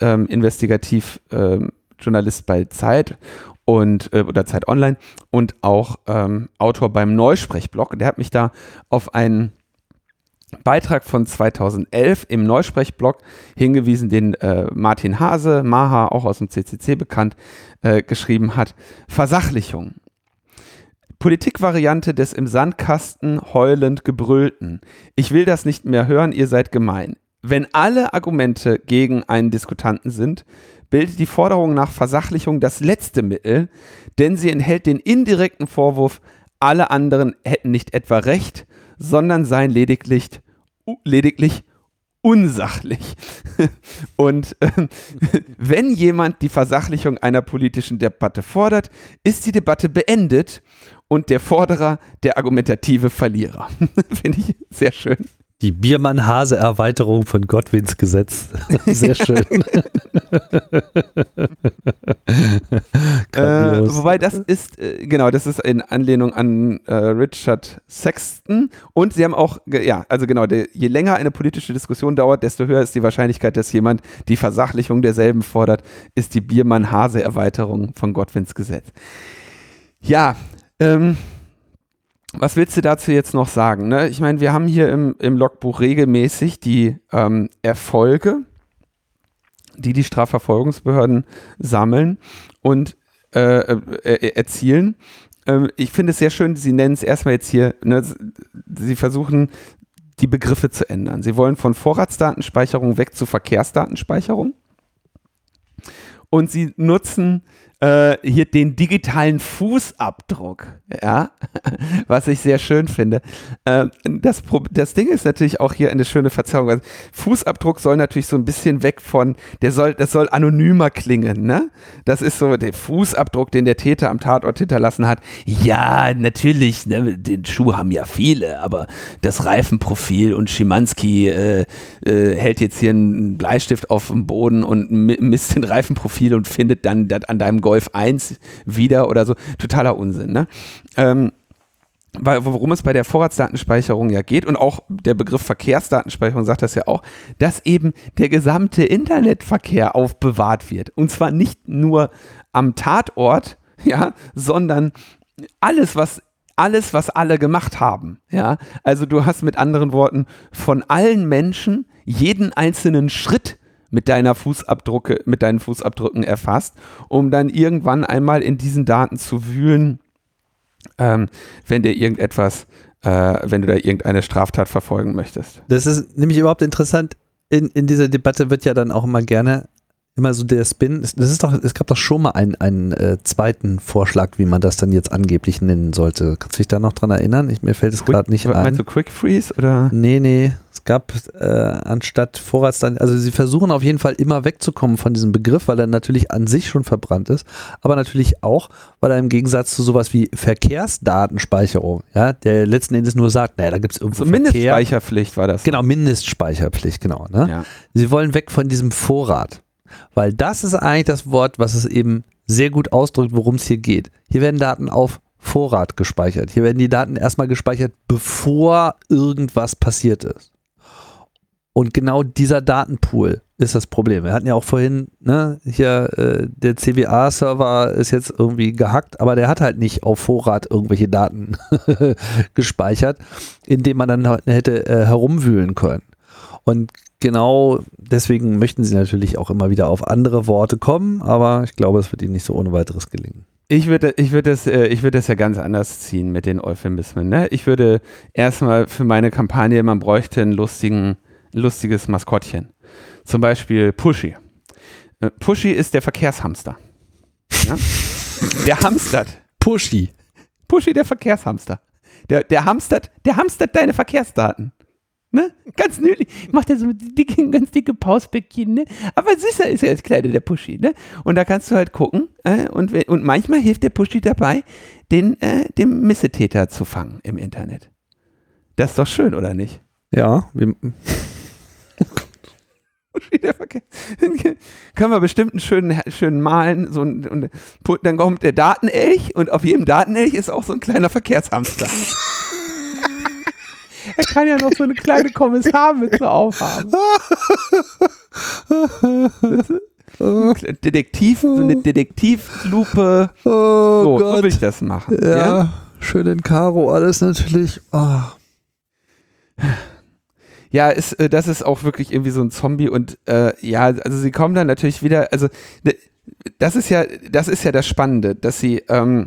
Investigativjournalist bei Zeit oder Zeit Online und auch Autor beim Neusprechblog. Der hat mich da auf einen Beitrag von 2011 im Neusprechblog hingewiesen, den Martin Hase, Maha, auch aus dem CCC bekannt, geschrieben hat. Versachlichung. Politikvariante des im Sandkasten heulend Gebrüllten. Ich will das nicht mehr hören, ihr seid gemein. Wenn alle Argumente gegen einen Diskutanten sind, bildet die Forderung nach Versachlichung das letzte Mittel, denn sie enthält den indirekten Vorwurf, alle anderen hätten nicht etwa recht, sondern seien lediglich unsachlich. Und wenn jemand die Versachlichung einer politischen Debatte fordert, ist die Debatte beendet und der Forderer der argumentative Verlierer. Finde ich sehr schön. Die Biermann-Hase-Erweiterung von Godwins Gesetz. Sehr schön. Wobei das ist, das ist in Anlehnung an Richard Sexton. Und sie haben auch, je länger eine politische Diskussion dauert, desto höher ist die Wahrscheinlichkeit, dass jemand die Versachlichung derselben fordert, ist die Biermann-Hase-Erweiterung von Godwins Gesetz. Ja, was willst du dazu jetzt noch sagen? Ne? Ich meine, wir haben hier im Logbuch regelmäßig die Erfolge, die Strafverfolgungsbehörden sammeln und erzielen. Ich finde es sehr schön, Sie nennen es erstmal jetzt hier, ne, Sie versuchen, die Begriffe zu ändern. Sie wollen von Vorratsdatenspeicherung weg zu Verkehrsdatenspeicherung und Sie nutzen hier den digitalen Fußabdruck, ja, was ich sehr schön finde. Das Ding ist natürlich auch hier eine schöne Verzerrung. Also Fußabdruck soll natürlich so ein bisschen weg von, das soll anonymer klingen, ne? Das ist so der Fußabdruck, den der Täter am Tatort hinterlassen hat. Ja, natürlich, ne, den Schuh haben ja viele, aber das Reifenprofil und Schimanski hält jetzt hier einen Bleistift auf dem Boden und misst den Reifenprofil und findet dann das an deinem Golf 1 wieder oder so. Totaler Unsinn, ne? Worum es bei der Vorratsdatenspeicherung ja geht und auch der Begriff Verkehrsdatenspeicherung sagt das ja auch, dass eben der gesamte Internetverkehr aufbewahrt wird. Und zwar nicht nur am Tatort, ja, sondern alles, was alle gemacht haben, ja. Also du hast mit anderen Worten von allen Menschen jeden einzelnen Schritt mit deinen Fußabdrücken erfasst, um dann irgendwann einmal in diesen Daten zu wühlen, wenn du da irgendeine Straftat verfolgen möchtest. Das ist nämlich überhaupt interessant. In dieser Debatte wird ja dann auch immer so der Spin. Es gab doch schon mal einen zweiten Vorschlag, wie man das dann jetzt angeblich nennen sollte. Kannst du dich da noch dran erinnern? Mir fällt es gerade nicht ein. Meinst du Quick Freeze oder? Nee. Es gab anstatt Vorratsdaten, also sie versuchen auf jeden Fall immer wegzukommen von diesem Begriff, weil er natürlich an sich schon verbrannt ist, aber natürlich auch, weil er im Gegensatz zu sowas wie Verkehrsdatenspeicherung, ja, der letzten Endes nur sagt, naja, da gibt es irgendwo so Mindestspeicherpflicht war das. Genau, Mindestspeicherpflicht, genau. Ne? Ja. Sie wollen weg von diesem Vorrat, weil das ist eigentlich das Wort, was es eben sehr gut ausdrückt, worum es hier geht. Hier werden Daten auf Vorrat gespeichert. Hier werden die Daten erstmal gespeichert, bevor irgendwas passiert ist. Und genau dieser Datenpool ist das Problem. Wir hatten ja auch vorhin, ne, hier der CWA-Server ist jetzt irgendwie gehackt, aber der hat halt nicht auf Vorrat irgendwelche Daten gespeichert, indem man dann hätte herumwühlen können. Und genau deswegen möchten sie natürlich auch immer wieder auf andere Worte kommen, aber ich glaube, es wird ihnen nicht so ohne weiteres gelingen. Ich würde das ja ganz anders ziehen mit den Euphemismen. Ne? Ich würde erstmal für meine Kampagne, man bräuchte ein lustiges Maskottchen. Zum Beispiel Pushy. Pushy ist der Verkehrshamster. Ja? Der hamstert. Pushy, der Verkehrshamster. Der hamstert deine Verkehrsdaten. Ne? Ganz nützlich. Macht er so ganz dicke Pausbäckchen, ne? Aber süßer ist ja das Kleine, der Pushy, ne? Und da kannst du halt gucken, und manchmal hilft der Pushy dabei, dem Missetäter zu fangen im Internet. Das ist doch schön, oder nicht? ja. Können wir bestimmt einen schönen malen, dann kommt der Datenelch und auf jedem Datenelch ist auch so ein kleiner Verkehrshamster. Er kann ja noch so eine kleine Kommissarmütze aufhaben. So eine Detektivlupe. Oh Gott. So will ich das machen. Ja, schön in Karo alles natürlich. Oh. Ja, das ist auch wirklich irgendwie so ein Zombie und also sie kommen dann natürlich wieder, also das ist ja das Spannende, dass sie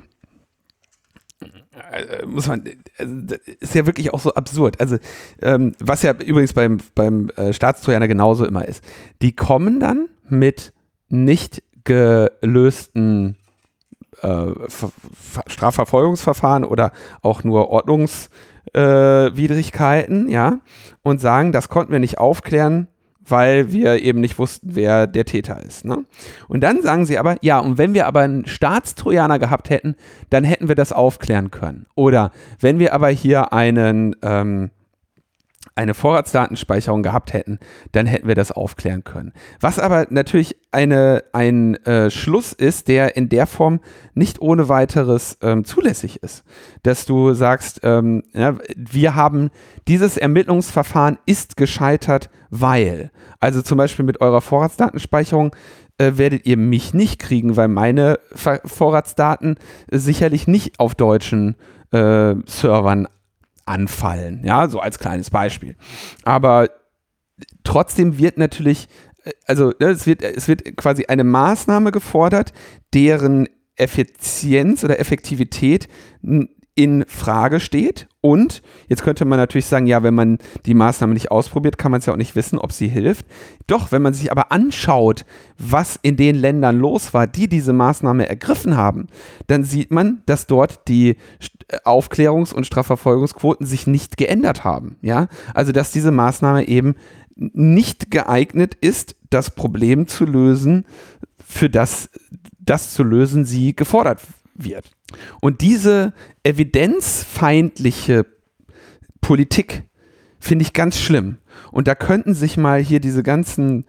ist ja wirklich auch so absurd. Also was ja übrigens beim Staatstrojaner genauso immer ist. Die kommen dann mit nicht gelösten Strafverfolgungsverfahren oder auch nur Widrigkeiten, ja, und sagen, das konnten wir nicht aufklären, weil wir eben nicht wussten, wer der Täter ist. Ne? Und dann sagen sie aber, ja, und wenn wir aber einen Staatstrojaner gehabt hätten, dann hätten wir das aufklären können. Oder wenn wir aber hier eine Vorratsdatenspeicherung gehabt hätten, dann hätten wir das aufklären können. Was aber natürlich ein Schluss ist, der in der Form nicht ohne weiteres zulässig ist. Dass du sagst, wir haben, dieses Ermittlungsverfahren ist gescheitert, weil. Also zum Beispiel mit eurer Vorratsdatenspeicherung werdet ihr mich nicht kriegen, weil meine Vorratsdaten sicherlich nicht auf deutschen Servern anfallen, ja, so als kleines Beispiel. Aber trotzdem wird natürlich, also es wird quasi eine Maßnahme gefordert, deren Effizienz oder Effektivität in Frage steht. Und jetzt könnte man natürlich sagen, ja, wenn man die Maßnahme nicht ausprobiert, kann man es ja auch nicht wissen, ob sie hilft. Doch, wenn man sich aber anschaut, was in den Ländern los war, die diese Maßnahme ergriffen haben, dann sieht man, dass dort die Aufklärungs- und Strafverfolgungsquoten sich nicht geändert haben. Ja? Also, dass diese Maßnahme eben nicht geeignet ist, das Problem zu lösen, für das zu lösen sie gefordert wird. Und diese evidenzfeindliche Politik finde ich ganz schlimm. Und da könnten sich mal hier diese ganzen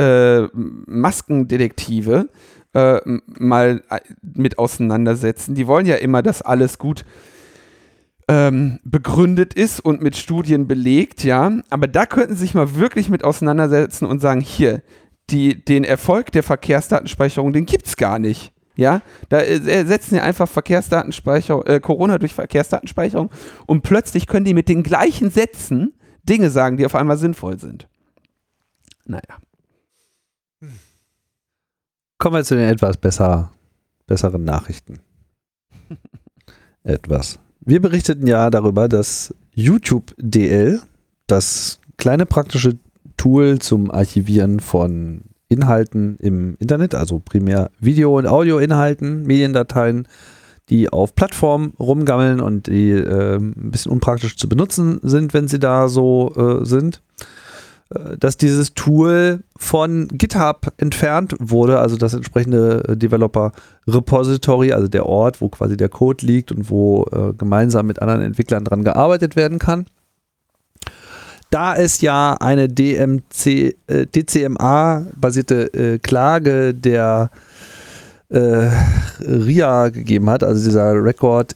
Maskendetektive mal mit auseinandersetzen. Die wollen ja immer, dass alles gut begründet ist und mit Studien belegt, ja. Aber da könnten sie sich mal wirklich mit auseinandersetzen und sagen, hier, den Erfolg der Verkehrsdatenspeicherung, den gibt es gar nicht. Ja, da setzen die einfach Corona durch Verkehrsdatenspeicherung und plötzlich können die mit den gleichen Sätzen Dinge sagen, die auf einmal sinnvoll sind. Naja. Kommen wir zu den etwas besseren Nachrichten. Wir berichteten ja darüber, dass YouTube DL, das kleine praktische Tool zum Archivieren von Inhalten im Internet, also primär Video- und Audioinhalten, Mediendateien, die auf Plattformen rumgammeln und die ein bisschen unpraktisch zu benutzen sind, wenn sie da so sind, dass dieses Tool von GitHub entfernt wurde, also das entsprechende Developer Repository, also der Ort, wo quasi der Code liegt und wo gemeinsam mit anderen Entwicklern dran gearbeitet werden kann. Da es ja eine DCMA-basierte Klage der RIA gegeben hat, also dieser Record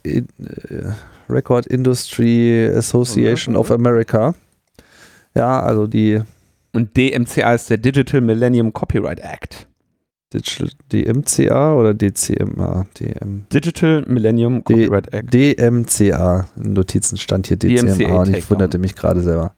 Industry Association of America. Ja, also die. Und DMCA ist der Digital Millennium Copyright Act. DMCA oder DCMA? Digital Millennium Copyright Act. DMCA. In Notizen stand hier DCMA und ich wunderte mich gerade selber.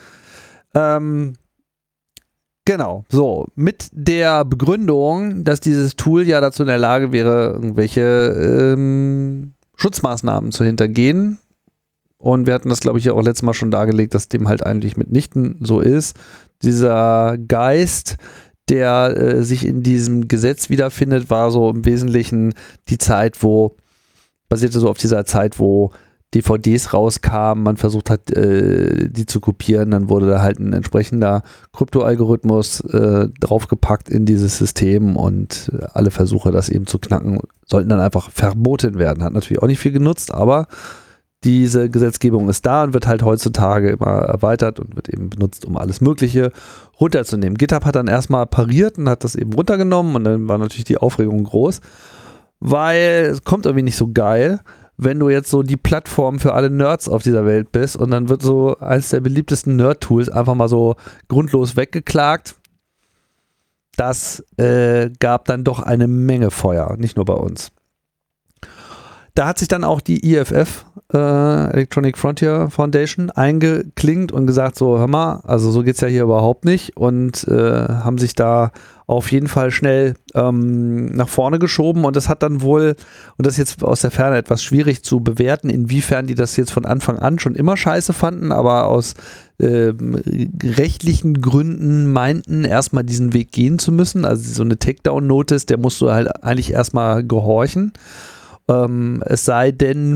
Genau, so, mit der Begründung, dass dieses Tool ja dazu in der Lage wäre, irgendwelche Schutzmaßnahmen zu hintergehen. Und wir hatten das, glaube ich, ja auch letztes Mal schon dargelegt, dass dem halt eigentlich mitnichten so ist. Dieser Geist, der sich in diesem Gesetz wiederfindet, war so im Wesentlichen die Zeit, basierte so auf dieser Zeit, wo DVDs rauskamen, man versucht hat, die zu kopieren, dann wurde da halt ein entsprechender Kryptoalgorithmus draufgepackt in dieses System und alle Versuche, das eben zu knacken, sollten dann einfach verboten werden. Hat natürlich auch nicht viel genutzt, aber diese Gesetzgebung ist da und wird halt heutzutage immer erweitert und wird eben benutzt, um alles Mögliche runterzunehmen. GitHub hat dann erstmal pariert und hat das eben runtergenommen und dann war natürlich die Aufregung groß, weil es kommt irgendwie nicht so geil, wenn du jetzt so die Plattform für alle Nerds auf dieser Welt bist und dann wird so eines der beliebtesten Nerd-Tools einfach mal so grundlos weggeklagt. Das gab dann doch eine Menge Feuer, nicht nur bei uns. Da hat sich dann auch die EFF, Electronic Frontier Foundation, eingeklinkt und gesagt, so hör mal, also so geht's ja hier überhaupt nicht und haben sich da auf jeden Fall schnell nach vorne geschoben und das hat dann wohl, und das ist jetzt aus der Ferne etwas schwierig zu bewerten, inwiefern die das jetzt von Anfang an schon immer scheiße fanden, aber aus rechtlichen Gründen meinten, erstmal diesen Weg gehen zu müssen, also so eine Takedown-Notice, der musst du halt eigentlich erstmal gehorchen. Es sei denn,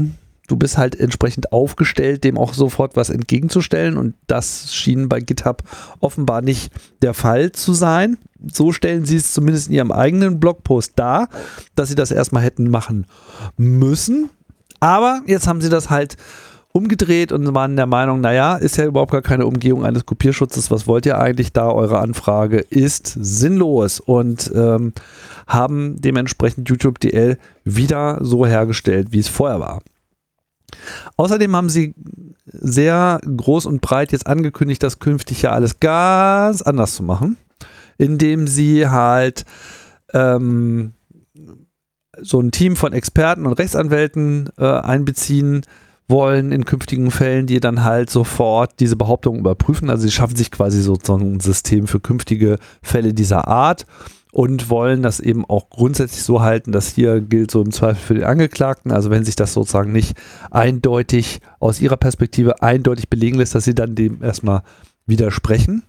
du bist halt entsprechend aufgestellt, dem auch sofort was entgegenzustellen und das schien bei GitHub offenbar nicht der Fall zu sein. So stellen sie es zumindest in ihrem eigenen Blogpost dar, dass sie das erstmal hätten machen müssen. Aber jetzt haben sie das halt umgedreht und waren der Meinung, naja, ist ja überhaupt gar keine Umgehung eines Kopierschutzes. Was wollt ihr eigentlich da? Eure Anfrage ist sinnlos und haben dementsprechend YouTube DL wieder so hergestellt, wie es vorher war. Außerdem haben sie sehr groß und breit jetzt angekündigt, das künftig ja alles ganz anders zu machen, indem sie halt so ein Team von Experten und Rechtsanwälten einbeziehen wollen in künftigen Fällen, die dann halt sofort diese Behauptungen überprüfen. Also sie schaffen sich quasi sozusagen ein System für künftige Fälle dieser Art und wollen das eben auch grundsätzlich so halten, dass hier gilt so im Zweifel für den Angeklagten. Also wenn sich das sozusagen nicht eindeutig aus ihrer Perspektive eindeutig belegen lässt, dass sie dann dem erstmal widersprechen.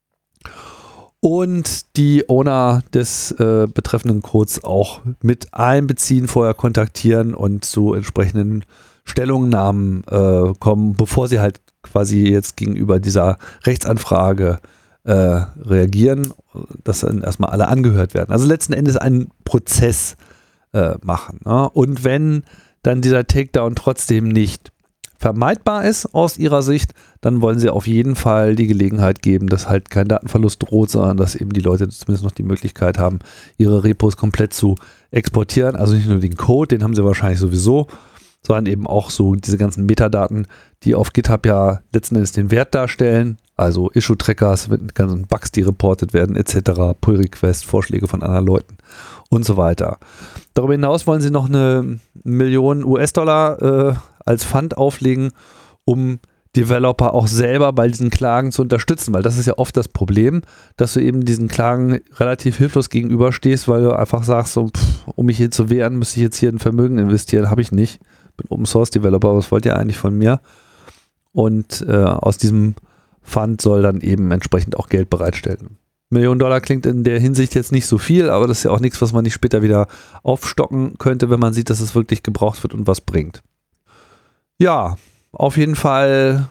Und die Owner des betreffenden Codes auch mit einbeziehen, vorher kontaktieren und zu entsprechenden Stellungnahmen kommen, bevor sie halt quasi jetzt gegenüber dieser Rechtsanfrage reagieren, dass dann erstmal alle angehört werden. Also letzten Endes einen Prozess machen. Ne? Und wenn dann dieser Takedown trotzdem nicht vermeidbar ist aus ihrer Sicht, dann wollen sie auf jeden Fall die Gelegenheit geben, dass halt kein Datenverlust droht, sondern dass eben die Leute zumindest noch die Möglichkeit haben, ihre Repos komplett zu exportieren. Also nicht nur den Code, den haben sie wahrscheinlich sowieso, sondern eben auch so diese ganzen Metadaten, die auf GitHub ja letzten Endes den Wert darstellen. Also Issue-Trackers mit ganzen Bugs, die reportet werden, etc., Pull-Request, Vorschläge von anderen Leuten und so weiter. Darüber hinaus wollen sie noch eine Million US-Dollar als Pfand auflegen, um Developer auch selber bei diesen Klagen zu unterstützen, weil das ist ja oft das Problem, dass du eben diesen Klagen relativ hilflos gegenüberstehst, weil du einfach sagst, so, um mich hier zu wehren, müsste ich jetzt hier ein Vermögen investieren, habe ich nicht. Bin Open Source Developer, was wollt ihr eigentlich von mir? Und aus diesem Fund soll dann eben entsprechend auch Geld bereitstellen. Millionen Dollar klingt in der Hinsicht jetzt nicht so viel, aber das ist ja auch nichts, was man nicht später wieder aufstocken könnte, wenn man sieht, dass es wirklich gebraucht wird und was bringt. Ja, auf jeden Fall,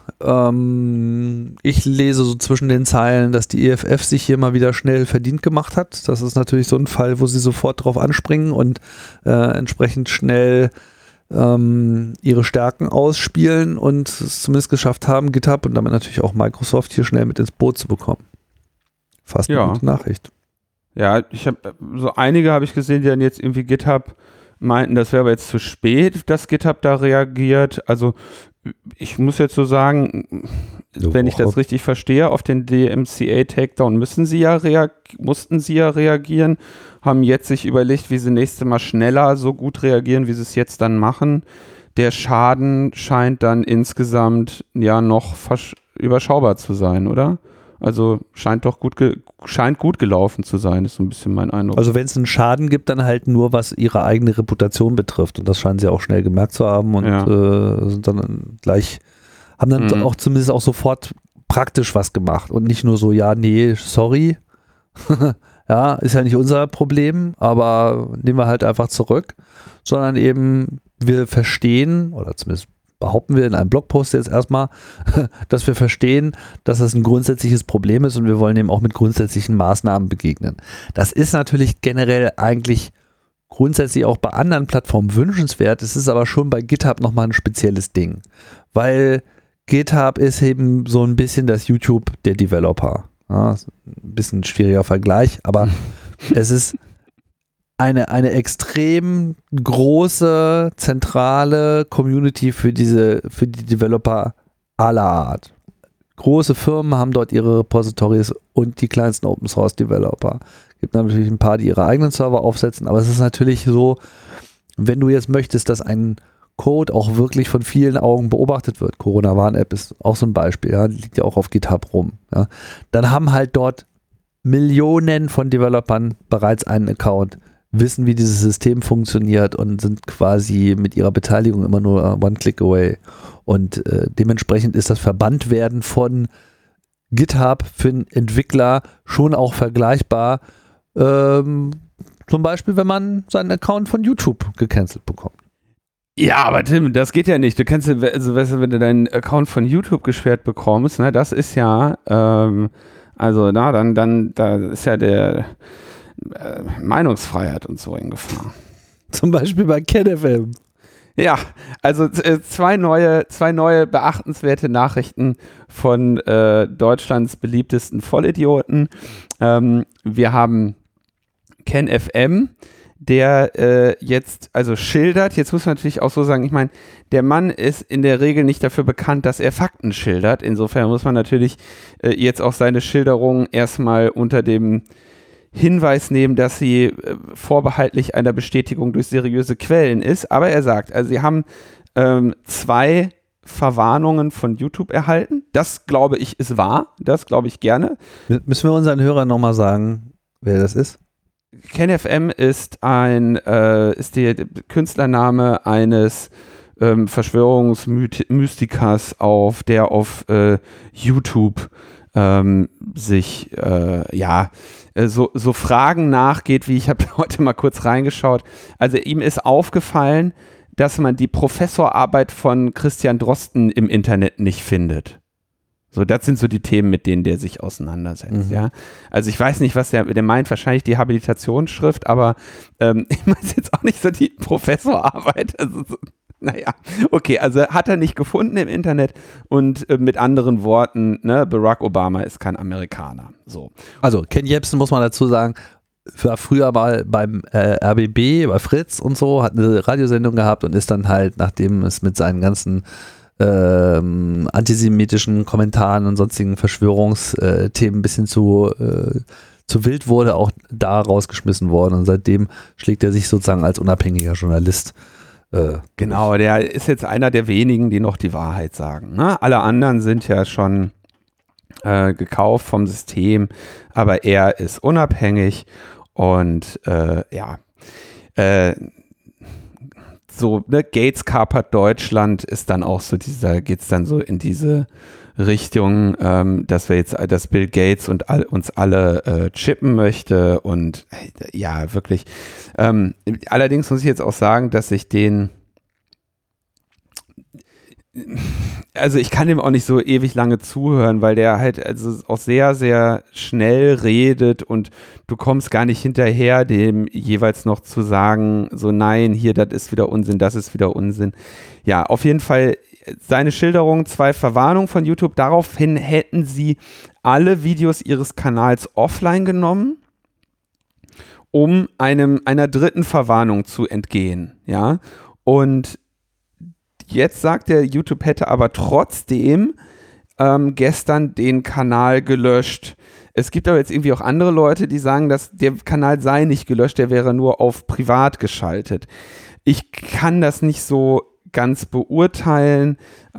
ich lese so zwischen den Zeilen, dass die EFF sich hier mal wieder schnell verdient gemacht hat. Das ist natürlich so ein Fall, wo sie sofort drauf anspringen und entsprechend schnell ihre Stärken ausspielen und es zumindest geschafft haben, GitHub und damit natürlich auch Microsoft hier schnell mit ins Boot zu bekommen. Fast eine gute Nachricht. Ja, ich habe so einige habe ich gesehen, die dann jetzt irgendwie GitHub meinten, das wäre aber jetzt zu spät, dass GitHub da reagiert. Also ich muss jetzt so sagen, wenn ich das richtig verstehe, auf den DMCA-Takedown mussten sie ja reagieren, haben jetzt sich überlegt, wie sie nächstes Mal schneller so gut reagieren, wie sie es jetzt dann machen. Der Schaden scheint dann insgesamt ja noch überschaubar zu sein, oder? Also scheint gut gelaufen zu sein, ist so ein bisschen mein Eindruck. Also wenn es einen Schaden gibt, dann halt nur, was ihre eigene Reputation betrifft. Und das scheinen sie auch schnell gemerkt zu haben und sind dann haben dann auch zumindest auch sofort praktisch was gemacht und nicht nur so, ja, nee, sorry. Ja, ist ja nicht unser Problem, aber nehmen wir halt einfach zurück, sondern eben wir verstehen, oder zumindest behaupten wir in einem Blogpost jetzt erstmal, dass wir verstehen, dass das ein grundsätzliches Problem ist und wir wollen dem auch mit grundsätzlichen Maßnahmen begegnen. Das ist natürlich generell eigentlich grundsätzlich auch bei anderen Plattformen wünschenswert. Es ist aber schon bei GitHub nochmal ein spezielles Ding, weil GitHub ist eben so ein bisschen das YouTube der Developer. Ja, ein bisschen schwieriger Vergleich, aber es ist eine extrem große, zentrale Community für die Developer aller Art. Große Firmen haben dort ihre Repositories und die kleinsten Open Source Developer. Es gibt natürlich ein paar, die ihre eigenen Server aufsetzen, aber es ist natürlich so, wenn du jetzt möchtest, dass ein Code auch wirklich von vielen Augen beobachtet wird. Corona-Warn-App ist auch so ein Beispiel, ja, liegt ja auch auf GitHub rum. Ja. Dann haben halt dort Millionen von Developern bereits einen Account, wissen, wie dieses System funktioniert und sind quasi mit ihrer Beteiligung immer nur one click away. Und dementsprechend ist das Verbandwerden von GitHub für einen Entwickler schon auch vergleichbar. Zum Beispiel, wenn man seinen Account von YouTube gecancelt bekommt. Ja, aber Tim, das geht ja nicht. Du kannst, also weißt du, wenn du deinen Account von YouTube gesperrt bekommst, ne, das ist ja, also na, dann, da ist ja der Meinungsfreiheit und so in Gefahr. Zum Beispiel bei KenFM. Ja, also zwei neue beachtenswerte Nachrichten von Deutschlands beliebtesten Vollidioten. Wir haben KenFM, der jetzt also schildert, jetzt muss man natürlich auch so sagen, ich meine, der Mann ist in der Regel nicht dafür bekannt, dass er Fakten schildert. Insofern muss man natürlich jetzt auch seine Schilderung erstmal unter dem Hinweis nehmen, dass sie vorbehaltlich einer Bestätigung durch seriöse Quellen ist. Aber er sagt, also sie haben 2 Verwarnungen von YouTube erhalten. Das glaube ich ist wahr. Das glaube ich gerne. Müssen wir unseren Hörern nochmal sagen, wer das ist? KenFM ist ist der Künstlername eines Verschwörungsmystikers, der auf YouTube sich so Fragen nachgeht, wie ich habe heute mal kurz reingeschaut. Also ihm ist aufgefallen, dass man die Professorarbeit von Christian Drosten im Internet nicht findet. So, das sind so die Themen, mit denen der sich auseinandersetzt, ja. Also ich weiß nicht, was der meint, wahrscheinlich die Habilitationsschrift, aber ich meine jetzt auch nicht so die Professorarbeit, also so, naja, okay, also hat er nicht gefunden im Internet und mit anderen Worten, ne, Barack Obama ist kein Amerikaner, so. Also Ken Jebsen, muss man dazu sagen, war früher mal beim RBB, bei Fritz und so, hat eine Radiosendung gehabt und ist dann halt, nachdem es mit seinen ganzen antisemitischen Kommentaren und sonstigen Verschwörungsthemen ein bisschen zu wild wurde, auch da rausgeschmissen worden und seitdem schlägt er sich sozusagen als unabhängiger Journalist. Genau, der ist jetzt einer der wenigen, die noch die Wahrheit sagen, ne? Alle anderen sind ja schon gekauft vom System, aber er ist unabhängig und so, ne, Gates kapert Deutschland ist dann auch so geht's dann so in diese Richtung, dass Bill Gates uns alle chippen möchte und ja, wirklich. Allerdings muss ich jetzt auch sagen, dass ich also ich kann dem auch nicht so ewig lange zuhören, weil der halt also auch sehr, sehr schnell redet und du kommst gar nicht hinterher, dem jeweils noch zu sagen, so nein, hier, das ist wieder Unsinn, das ist wieder Unsinn. Ja, auf jeden Fall seine Schilderung, 2 Verwarnungen von YouTube, daraufhin hätten sie alle Videos ihres Kanals offline genommen, um einer 3. Verwarnung zu entgehen, ja, und jetzt sagt er, YouTube hätte aber trotzdem gestern den Kanal gelöscht. Es gibt aber jetzt irgendwie auch andere Leute, die sagen, dass der Kanal sei nicht gelöscht, der wäre nur auf privat geschaltet. Ich kann das nicht so ganz beurteilen.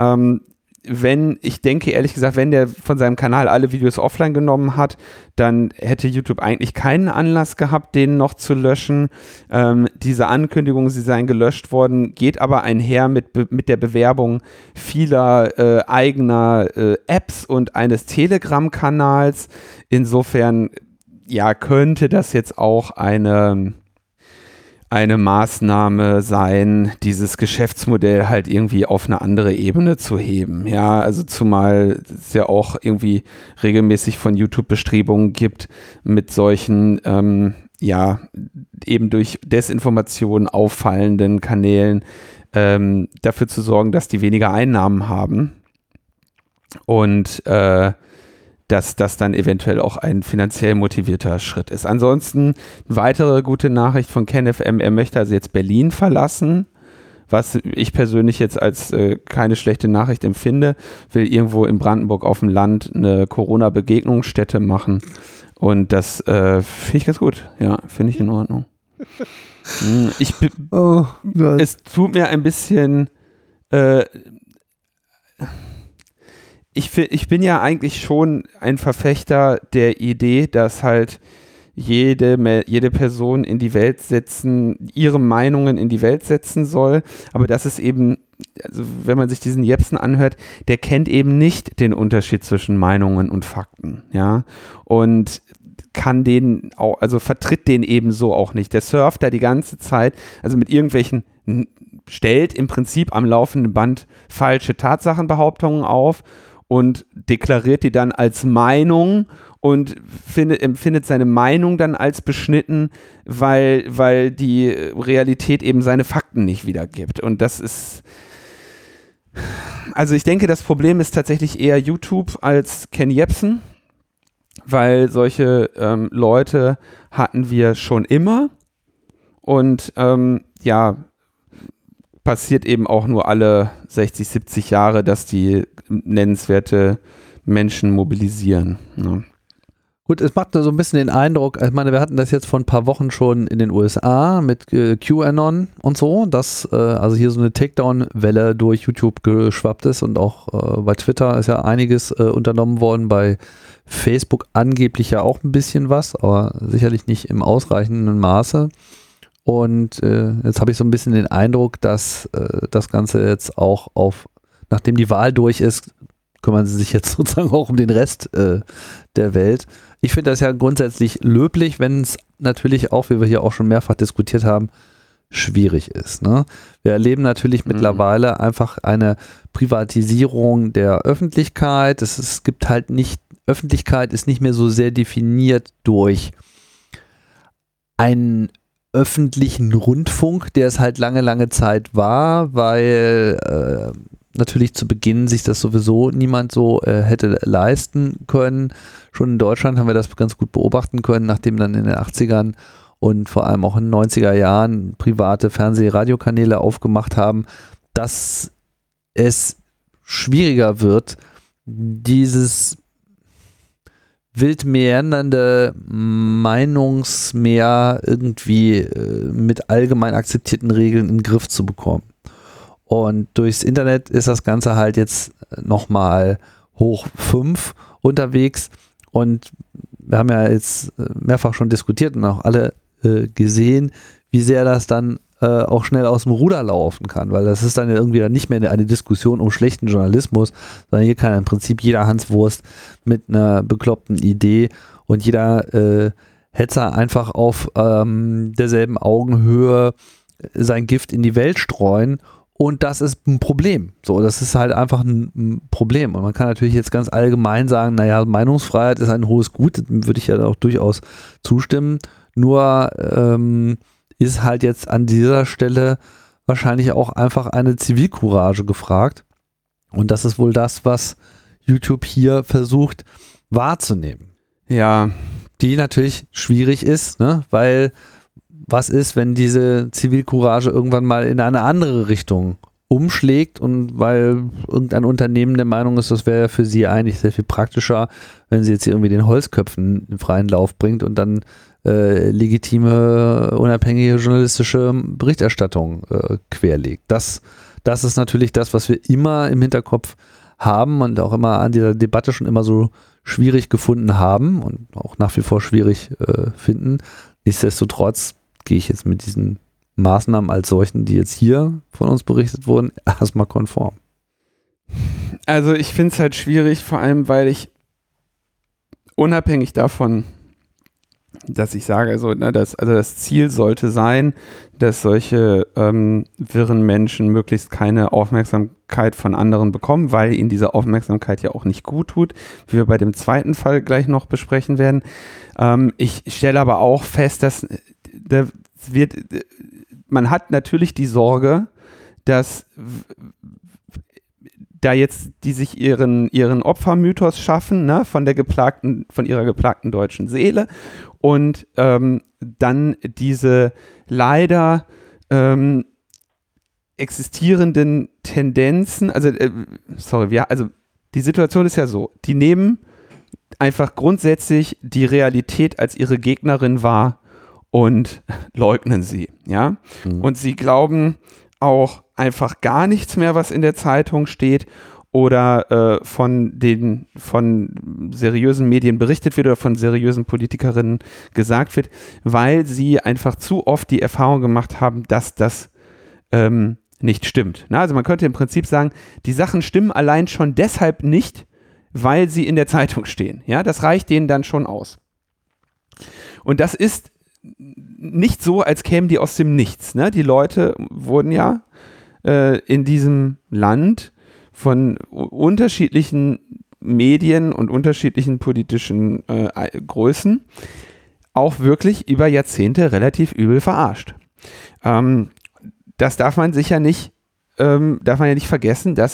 Ich denke ehrlich gesagt, wenn der von seinem Kanal alle Videos offline genommen hat, dann hätte YouTube eigentlich keinen Anlass gehabt, den noch zu löschen. Diese Ankündigung, sie seien gelöscht worden, geht aber einher mit der Bewerbung vieler eigener Apps und eines Telegram-Kanals. Insofern, ja, könnte das jetzt auch eine Maßnahme sein, dieses Geschäftsmodell halt irgendwie auf eine andere Ebene zu heben. Ja, also zumal es ja auch irgendwie regelmäßig von YouTube Bestrebungen gibt, mit solchen, eben durch Desinformation auffallenden Kanälen dafür zu sorgen, dass die weniger Einnahmen haben und dass das dann eventuell auch ein finanziell motivierter Schritt ist. Ansonsten weitere gute Nachricht von KenFM, er möchte also jetzt Berlin verlassen, was ich persönlich jetzt als keine schlechte Nachricht empfinde, will irgendwo in Brandenburg auf dem Land eine Corona-Begegnungsstätte machen und das finde ich ganz gut, ja, finde ich in Ordnung. Es tut mir ein bisschen ich bin ja eigentlich schon ein Verfechter der Idee, dass halt jede Person in die Welt ihre Meinungen in die Welt setzen soll, aber das ist eben, also wenn man sich diesen Jebsen anhört, der kennt eben nicht den Unterschied zwischen Meinungen und Fakten, ja, und kann den auch, also vertritt den eben so auch nicht. Der surft da die ganze Zeit, also mit irgendwelchen stellt im Prinzip am laufenden Band falsche Tatsachenbehauptungen auf und deklariert die dann als Meinung und empfindet seine Meinung dann als beschnitten, weil die Realität eben seine Fakten nicht wiedergibt. Und das ist, also ich denke, das Problem ist tatsächlich eher YouTube als Ken Jebsen, weil solche Leute hatten wir schon immer und passiert eben auch nur alle 60, 70 Jahre, dass die nennenswerte Menschen mobilisieren. Ne? Gut, es macht so ein bisschen den Eindruck, ich meine, wir hatten das jetzt vor ein paar Wochen schon in den USA mit QAnon und so, dass also hier so eine Takedown-Welle durch YouTube geschwappt ist und auch bei Twitter ist ja einiges unternommen worden, bei Facebook angeblich ja auch ein bisschen was, aber sicherlich nicht im ausreichenden Maße. Und jetzt habe ich so ein bisschen den Eindruck, dass das Ganze jetzt auch nachdem die Wahl durch ist, kümmern sie sich jetzt sozusagen auch um den Rest der Welt. Ich finde das ja grundsätzlich löblich, wenn es natürlich auch, wie wir hier auch schon mehrfach diskutiert haben, schwierig ist. Ne? Wir erleben natürlich mittlerweile einfach eine Privatisierung der Öffentlichkeit. Es gibt halt nicht, Öffentlichkeit ist nicht mehr so sehr definiert durch einen öffentlichen Rundfunk, der es halt lange, lange Zeit war, weil natürlich zu Beginn sich das sowieso niemand so hätte leisten können. Schon in Deutschland haben wir das ganz gut beobachten können, nachdem dann in den 80ern und vor allem auch in den 90er Jahren private Fernseh-Radiokanäle aufgemacht haben, dass es schwieriger wird, dieses wild meandernde Meinungsmeer irgendwie mit allgemein akzeptierten Regeln in den Griff zu bekommen. Und durchs Internet ist das Ganze halt jetzt nochmal hoch 5 unterwegs und wir haben ja jetzt mehrfach schon diskutiert und auch alle gesehen, wie sehr das dann auch schnell aus dem Ruder laufen kann, weil das ist dann ja irgendwie nicht mehr eine Diskussion um schlechten Journalismus, sondern hier kann im Prinzip jeder Hanswurst mit einer bekloppten Idee und jeder Hetzer einfach auf derselben Augenhöhe sein Gift in die Welt streuen. Und das ist ein Problem. So, das ist halt einfach ein Problem. Und man kann natürlich jetzt ganz allgemein sagen, naja, Meinungsfreiheit ist ein hohes Gut, dem würde ich ja auch durchaus zustimmen. Nur ist halt jetzt an dieser Stelle wahrscheinlich auch einfach eine Zivilcourage gefragt. Und das ist wohl das, was YouTube hier versucht wahrzunehmen. Ja. Die natürlich schwierig ist, ne? Weil was ist, wenn diese Zivilcourage irgendwann mal in eine andere Richtung umschlägt und weil irgendein Unternehmen der Meinung ist, das wäre für sie eigentlich sehr viel praktischer, wenn sie jetzt irgendwie den Holzköpfen in freien Lauf bringt und dann legitime, unabhängige journalistische Berichterstattung querlegt. Das ist natürlich das, was wir immer im Hinterkopf haben und auch immer an dieser Debatte schon immer so schwierig gefunden haben und auch nach wie vor schwierig finden. Nichtsdestotrotz gehe ich jetzt mit diesen Maßnahmen als solchen, die jetzt hier von uns berichtet wurden, erstmal konform. Also ich finde es halt schwierig, vor allem weil ich unabhängig davon, dass ich sage, also das Ziel sollte sein, dass solche wirren Menschen möglichst keine Aufmerksamkeit von anderen bekommen, weil ihnen diese Aufmerksamkeit ja auch nicht gut tut, wie wir bei dem zweiten Fall gleich noch besprechen werden. Ich stelle aber auch fest, dass man hat natürlich die Sorge, dass da jetzt die sich ihren Opfermythos schaffen, ne, von ihrer geplagten deutschen Seele und dann diese leider existierenden Tendenzen, also die Situation ist ja so, die nehmen einfach grundsätzlich die Realität als ihre Gegnerin wahr und leugnen sie, ja. Und sie glauben auch einfach gar nichts mehr, was in der Zeitung steht oder von seriösen Medien berichtet wird oder von seriösen Politikerinnen gesagt wird, weil sie einfach zu oft die Erfahrung gemacht haben, dass das nicht stimmt. Na, also man könnte im Prinzip sagen, die Sachen stimmen allein schon deshalb nicht, weil sie in der Zeitung stehen. Ja, das reicht denen dann schon aus. Und das ist nicht so, als kämen die aus dem Nichts. Ne? Die Leute wurden ja in diesem Land von unterschiedlichen Medien und unterschiedlichen politischen Größen auch wirklich über Jahrzehnte relativ übel verarscht. Das darf man ja nicht vergessen, dass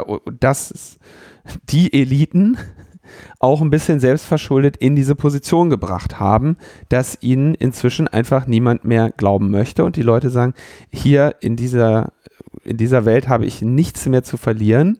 die Eliten auch ein bisschen selbstverschuldet in diese Position gebracht haben, dass ihnen inzwischen einfach niemand mehr glauben möchte und die Leute sagen, hier in dieser Welt habe ich nichts mehr zu verlieren.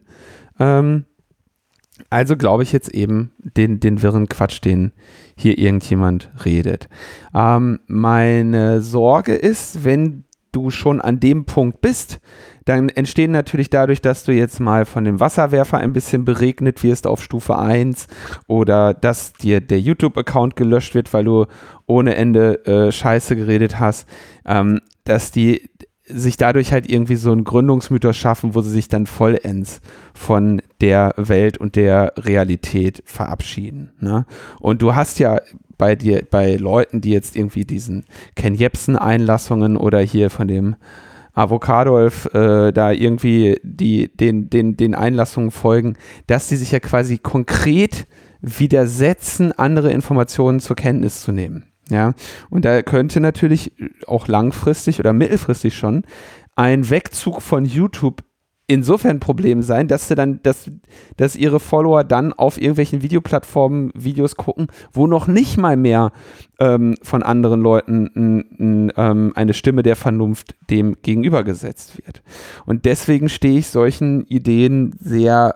Also glaube ich jetzt eben den wirren Quatsch, den hier irgendjemand redet. Meine Sorge ist, wenn du schon an dem Punkt bist, dann entstehen natürlich dadurch, dass du jetzt mal von dem Wasserwerfer ein bisschen beregnet wirst auf Stufe 1 oder dass dir der YouTube-Account gelöscht wird, weil du ohne Ende Scheiße geredet hast, dass die sich dadurch halt irgendwie so einen Gründungsmythos schaffen, wo sie sich dann vollends von der Welt und der Realität verabschieden. Ne? Und du hast ja bei Leuten, die jetzt irgendwie diesen Ken Jebsen-Einlassungen oder hier von dem Avocadolf da irgendwie den Einlassungen folgen, dass die sich ja quasi konkret widersetzen, andere Informationen zur Kenntnis zu nehmen. Ja, und da könnte natürlich auch langfristig oder mittelfristig schon ein Wegzug von YouTube insofern ein Problem sein, dass ihre Follower dann auf irgendwelchen Videoplattformen Videos gucken, wo noch nicht mal mehr von anderen Leuten eine Stimme der Vernunft dem gegenübergesetzt wird. Und deswegen stehe ich solchen Ideen sehr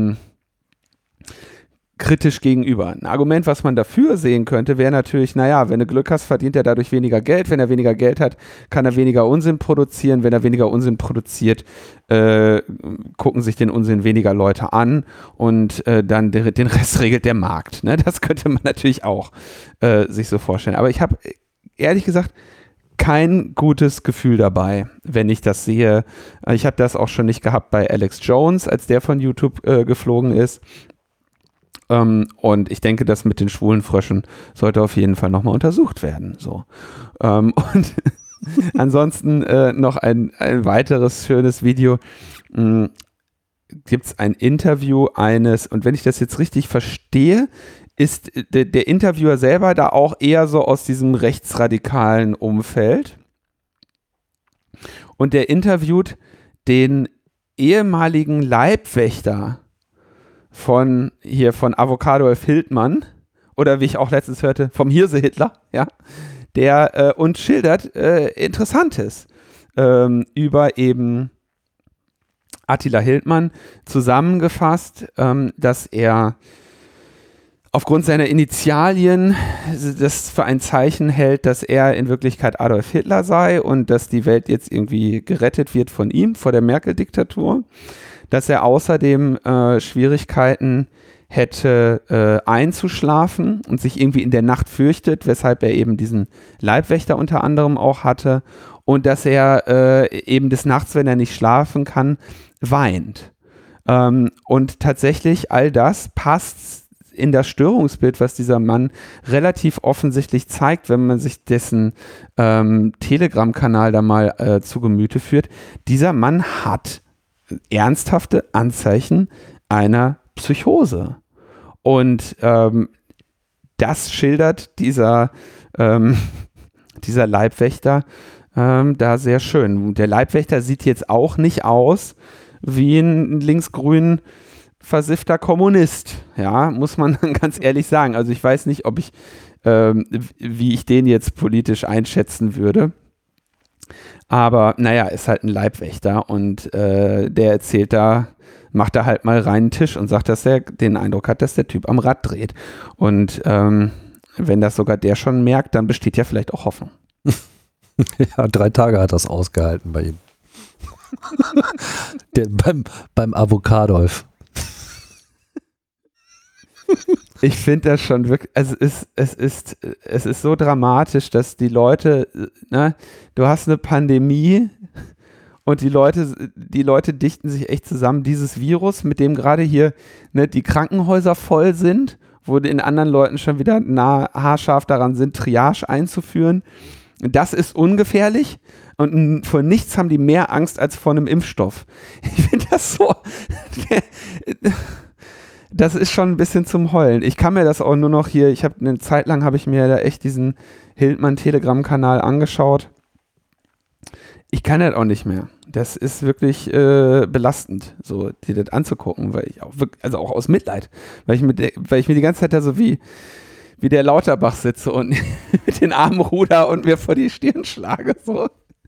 kritisch gegenüber. Ein Argument, was man dafür sehen könnte, wäre natürlich, naja, wenn du Glück hast, verdient er dadurch weniger Geld. Wenn er weniger Geld hat, kann er weniger Unsinn produzieren. Wenn er weniger Unsinn produziert, gucken sich den Unsinn weniger Leute an und dann den Rest regelt der Markt. Ne? Das könnte man natürlich auch sich so vorstellen. Aber ich habe ehrlich gesagt kein gutes Gefühl dabei, wenn ich das sehe. Ich habe das auch schon nicht gehabt bei Alex Jones, als der von YouTube geflogen ist. Und ich denke, das mit den schwulen Fröschen sollte auf jeden Fall nochmal untersucht werden. So. Und ansonsten noch ein weiteres schönes Video. Gibt es ein Interview und wenn ich das jetzt richtig verstehe, ist der Interviewer selber da auch eher so aus diesem rechtsradikalen Umfeld. Und der interviewt den ehemaligen Leibwächter von Avocadolf Hildmann oder wie ich auch letztens hörte, vom Hirse-Hitler, ja, der uns schildert Interessantes über eben Attila Hildmann, zusammengefasst, dass er aufgrund seiner Initialien das für ein Zeichen hält, dass er in Wirklichkeit Adolf Hitler sei und dass die Welt jetzt irgendwie gerettet wird von ihm, vor der Merkel-Diktatur. Dass er außerdem Schwierigkeiten hätte einzuschlafen und sich irgendwie in der Nacht fürchtet, weshalb er eben diesen Leibwächter unter anderem auch hatte und dass er eben des Nachts, wenn er nicht schlafen kann, weint. Und tatsächlich all das passt in das Störungsbild, was dieser Mann relativ offensichtlich zeigt, wenn man sich dessen Telegram-Kanal da mal zu Gemüte führt. Dieser Mann hat ernsthafte Anzeichen einer Psychose. Und das schildert dieser Leibwächter da sehr schön. Der Leibwächter sieht jetzt auch nicht aus wie ein linksgrün versiffter Kommunist. Ja, muss man ganz ehrlich sagen. Also ich weiß nicht, wie ich den jetzt politisch einschätzen würde. Aber naja, ist halt ein Leibwächter und der erzählt macht da halt mal reinen Tisch und sagt, dass er den Eindruck hat, dass der Typ am Rad dreht. Und wenn das sogar der schon merkt, dann besteht ja vielleicht auch Hoffnung. Ja, 3 Tage hat das ausgehalten bei ihm. beim Avocadolf. Ich finde das schon wirklich, also es ist so dramatisch, dass die Leute, ne, du hast eine Pandemie und die Leute dichten sich echt zusammen, dieses Virus, mit dem gerade hier, ne, die Krankenhäuser voll sind, wo den anderen Leuten schon wieder haarscharf daran sind, Triage einzuführen. das ist ungefährlich und vor nichts haben die mehr Angst als vor einem Impfstoff. Ich finde das so, das ist schon ein bisschen zum Heulen. Ich kann mir das auch nur noch hier, ich habe eine Zeit lang, habe ich mir da echt diesen Hildmann-Telegram-Kanal angeschaut. Ich kann das auch nicht mehr. Das ist wirklich belastend, so dir das anzugucken, weil ich auch wirklich, also auch aus Mitleid, weil ich mir die ganze Zeit da so wie der Lauterbach sitze und mit den Armen ruder und mir vor die Stirn schlage, so.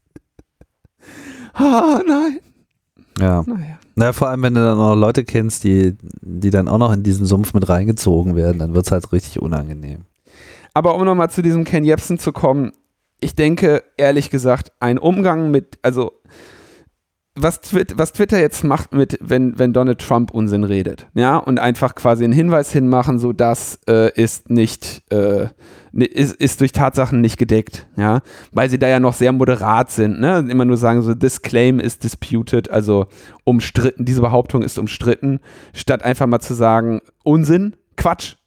Ah, nein. Ja. Naja, vor allem, wenn du dann auch Leute kennst, die dann auch noch in diesen Sumpf mit reingezogen werden, dann wird es halt richtig unangenehm. Aber um nochmal zu diesem Ken Jebsen zu kommen, ich denke, ehrlich gesagt, ein Umgang mit, also was Twitter jetzt macht wenn Donald Trump Unsinn redet, ja, und einfach quasi einen Hinweis hinmachen, so das ist nicht, ist durch Tatsachen nicht gedeckt, ja, weil sie da ja noch sehr moderat sind, ne, immer nur sagen so, this claim is disputed, also umstritten, diese Behauptung ist umstritten, statt einfach mal zu sagen, Unsinn, Quatsch.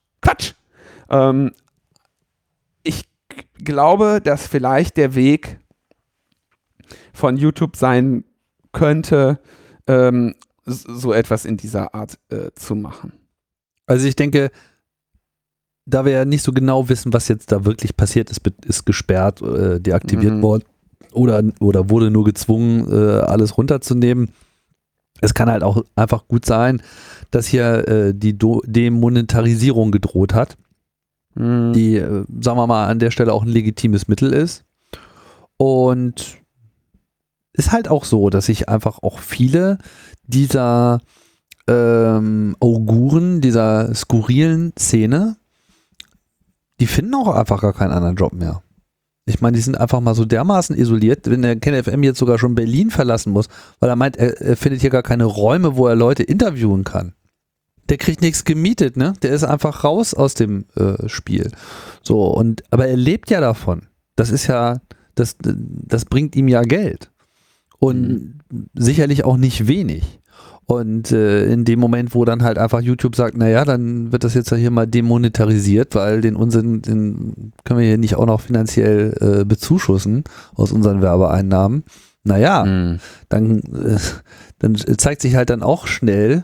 Ich glaube, dass vielleicht der Weg von YouTube sein könnte, so etwas in dieser Art zu machen. Also ich denke, da wir ja nicht so genau wissen, was jetzt da wirklich passiert ist, ist gesperrt, deaktiviert worden oder wurde nur gezwungen, alles runterzunehmen. Es kann halt auch einfach gut sein, dass hier die Demonetarisierung gedroht hat, die, sagen wir mal, an der Stelle auch ein legitimes Mittel ist. Und ist halt auch so, dass sich einfach auch viele dieser Auguren, dieser skurrilen Szene, die finden auch einfach gar keinen anderen Job mehr. Ich meine, die sind einfach mal so dermaßen isoliert, wenn der KenFM jetzt sogar schon Berlin verlassen muss, weil er meint, er findet hier gar keine Räume, wo er Leute interviewen kann. Der kriegt nichts gemietet, ne? Der ist einfach raus aus dem Spiel. So, aber er lebt ja davon. Das ist ja, das bringt ihm ja Geld. Und sicherlich auch nicht wenig. Und in dem Moment, wo dann halt einfach YouTube sagt, naja, dann wird das jetzt ja hier mal demonetarisiert, weil den Unsinn, den können wir hier nicht auch noch finanziell bezuschussen aus unseren Werbeeinnahmen. Naja, dann zeigt sich halt dann auch schnell,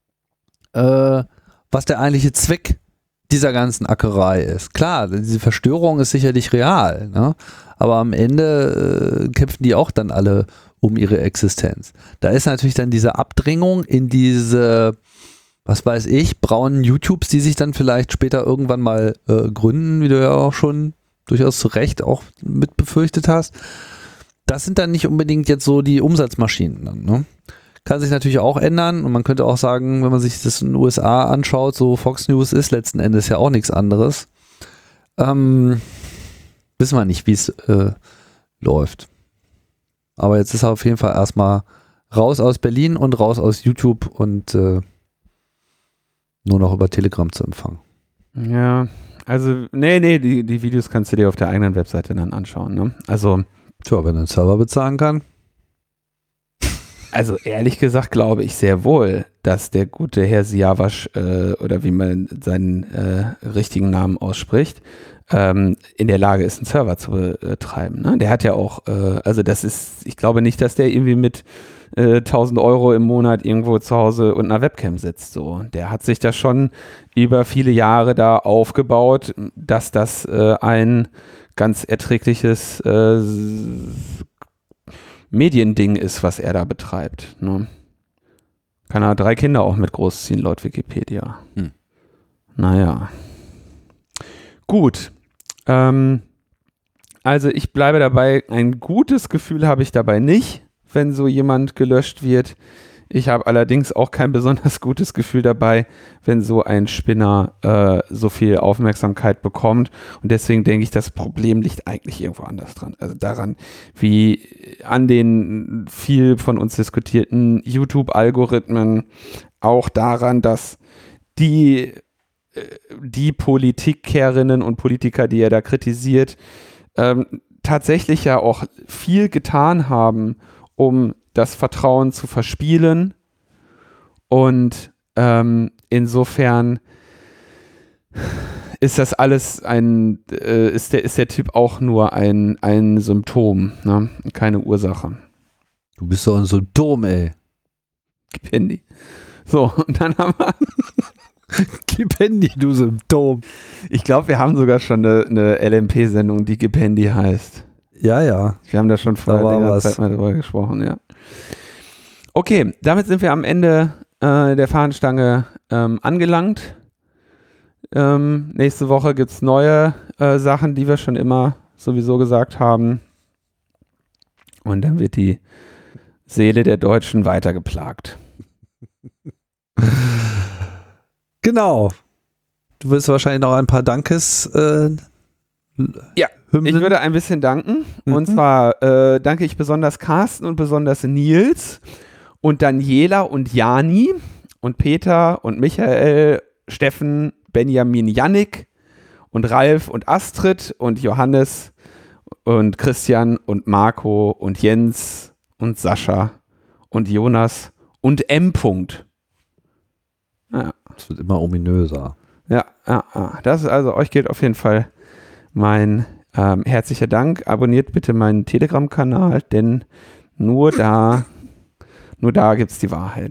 was der eigentliche Zweck dieser ganzen Ackerei ist. Klar, diese Verstörung ist sicherlich real, ne? Aber am Ende kämpfen die auch dann alle um ihre Existenz. Da ist natürlich dann diese Abdrängung in diese, was weiß ich, braunen YouTubes, die sich dann vielleicht später irgendwann mal gründen, wie du ja auch schon durchaus zu Recht auch mit befürchtet hast. Das sind dann nicht unbedingt jetzt so die Umsatzmaschinen dann, ne? Kann sich natürlich auch ändern und man könnte auch sagen, wenn man sich das in den USA anschaut, so Fox News ist letzten Endes ja auch nichts anderes. Wissen wir nicht, wie es läuft. Aber jetzt ist er auf jeden Fall erstmal raus aus Berlin und raus aus YouTube und nur noch über Telegram zu empfangen. Ja, also, nee, die Videos kannst du dir auf der eigenen Webseite dann anschauen, ne? Also. Tja, wenn er einen Server bezahlen kann. Also ehrlich gesagt glaube ich sehr wohl, dass der gute Herr Siavash oder wie man seinen richtigen Namen ausspricht, in der Lage ist, einen Server zu betreiben. Ne? Der hat ja auch, also das ist, ich glaube nicht, dass der irgendwie mit 1.000 Euro im Monat irgendwo zu Hause und einer Webcam sitzt. So. Der hat sich das schon über viele Jahre da aufgebaut, dass das ein ganz erträgliches Mediending ist, was er da betreibt. Ne? Kann er 3 Kinder auch mit großziehen, laut Wikipedia. Naja. Gut. Also ich bleibe dabei, ein gutes Gefühl habe ich dabei nicht, wenn so jemand gelöscht wird. Ich habe allerdings auch kein besonders gutes Gefühl dabei, wenn so ein Spinner so viel Aufmerksamkeit bekommt. Und deswegen denke ich, das Problem liegt eigentlich irgendwo anders dran. Also daran, wie an den viel von uns diskutierten YouTube-Algorithmen, auch daran, dass die Politikerinnen und Politiker, die er da kritisiert, tatsächlich ja auch viel getan haben, um das Vertrauen zu verspielen. Und insofern ist das alles ist der Typ auch nur ein Symptom, ne? Keine Ursache. Du bist doch ein Symptom, ey. Gib Handy. So, und dann haben wir Gib Handy, du Symptom. ich glaube, wir haben sogar schon eine LMP-Sendung, die Gib Handy heißt. Ja, ja. Wir haben da schon vor längerer Zeit mal drüber gesprochen, ja. Okay, damit sind wir am Ende der Fahnenstange angelangt. Nächste Woche gibt es neue Sachen, die wir schon immer sowieso gesagt haben. Und dann wird die Seele der Deutschen weiter geplagt. Genau. Du willst wahrscheinlich noch ein paar Dankes. Ja, Hymnen? ich würde ein bisschen danken. Und zwar danke ich besonders Carsten und besonders Nils und Daniela und Jani und Peter und Michael, Steffen, Benjamin, Jannik und Ralf und Astrid und Johannes und Christian und Marco und Jens und Sascha und Jonas und M. Ja. Das wird immer ominöser. Ja. Das ist also, euch gilt auf jeden Fall mein herzlicher Dank. Abonniert bitte meinen Telegram-Kanal, denn nur da gibt es die Wahrheit.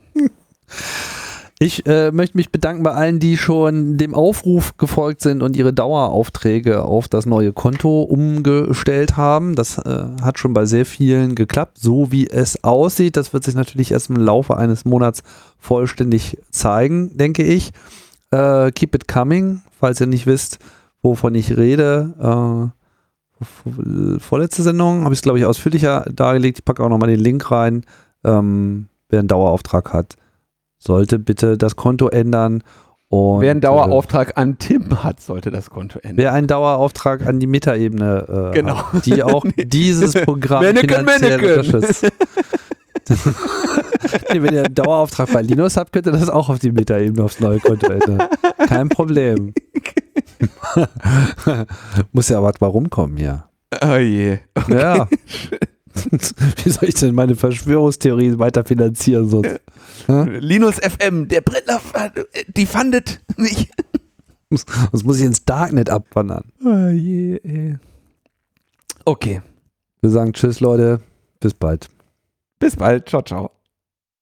Ich möchte mich bedanken bei allen, die schon dem Aufruf gefolgt sind und ihre Daueraufträge auf das neue Konto umgestellt haben. Das hat schon bei sehr vielen geklappt, so wie es aussieht. Das wird sich natürlich erst im Laufe eines Monats vollständig zeigen, denke ich. Keep it coming, falls ihr nicht wisst, wovon ich rede. Vorletzte Sendung habe ich es, glaube ich, ausführlicher dargelegt. Ich packe auch nochmal den Link rein. Wer einen Dauerauftrag hat, sollte bitte das Konto ändern. Und wer einen Dauerauftrag an Tim hat, sollte das Konto ändern. Wer einen Dauerauftrag an die Metaebene genau. hat, die auch dieses Programm finanziell unterstützt. Wenn ihr einen Dauerauftrag bei Linus habt, könnt ihr das auch auf die Metaebene aufs neue Konto ändern. Kein Problem. Muss ja aber mal rumkommen hier. Oh je. Okay. Ja. Wie soll ich denn meine Verschwörungstheorien weiter finanzieren sonst? Linus FM, der Brettler, die fandet mich. Sonst muss ich ins Darknet abwandern. Oh je, ey. Okay. Wir sagen tschüss, Leute. Bis bald. Bis bald. Ciao, ciao.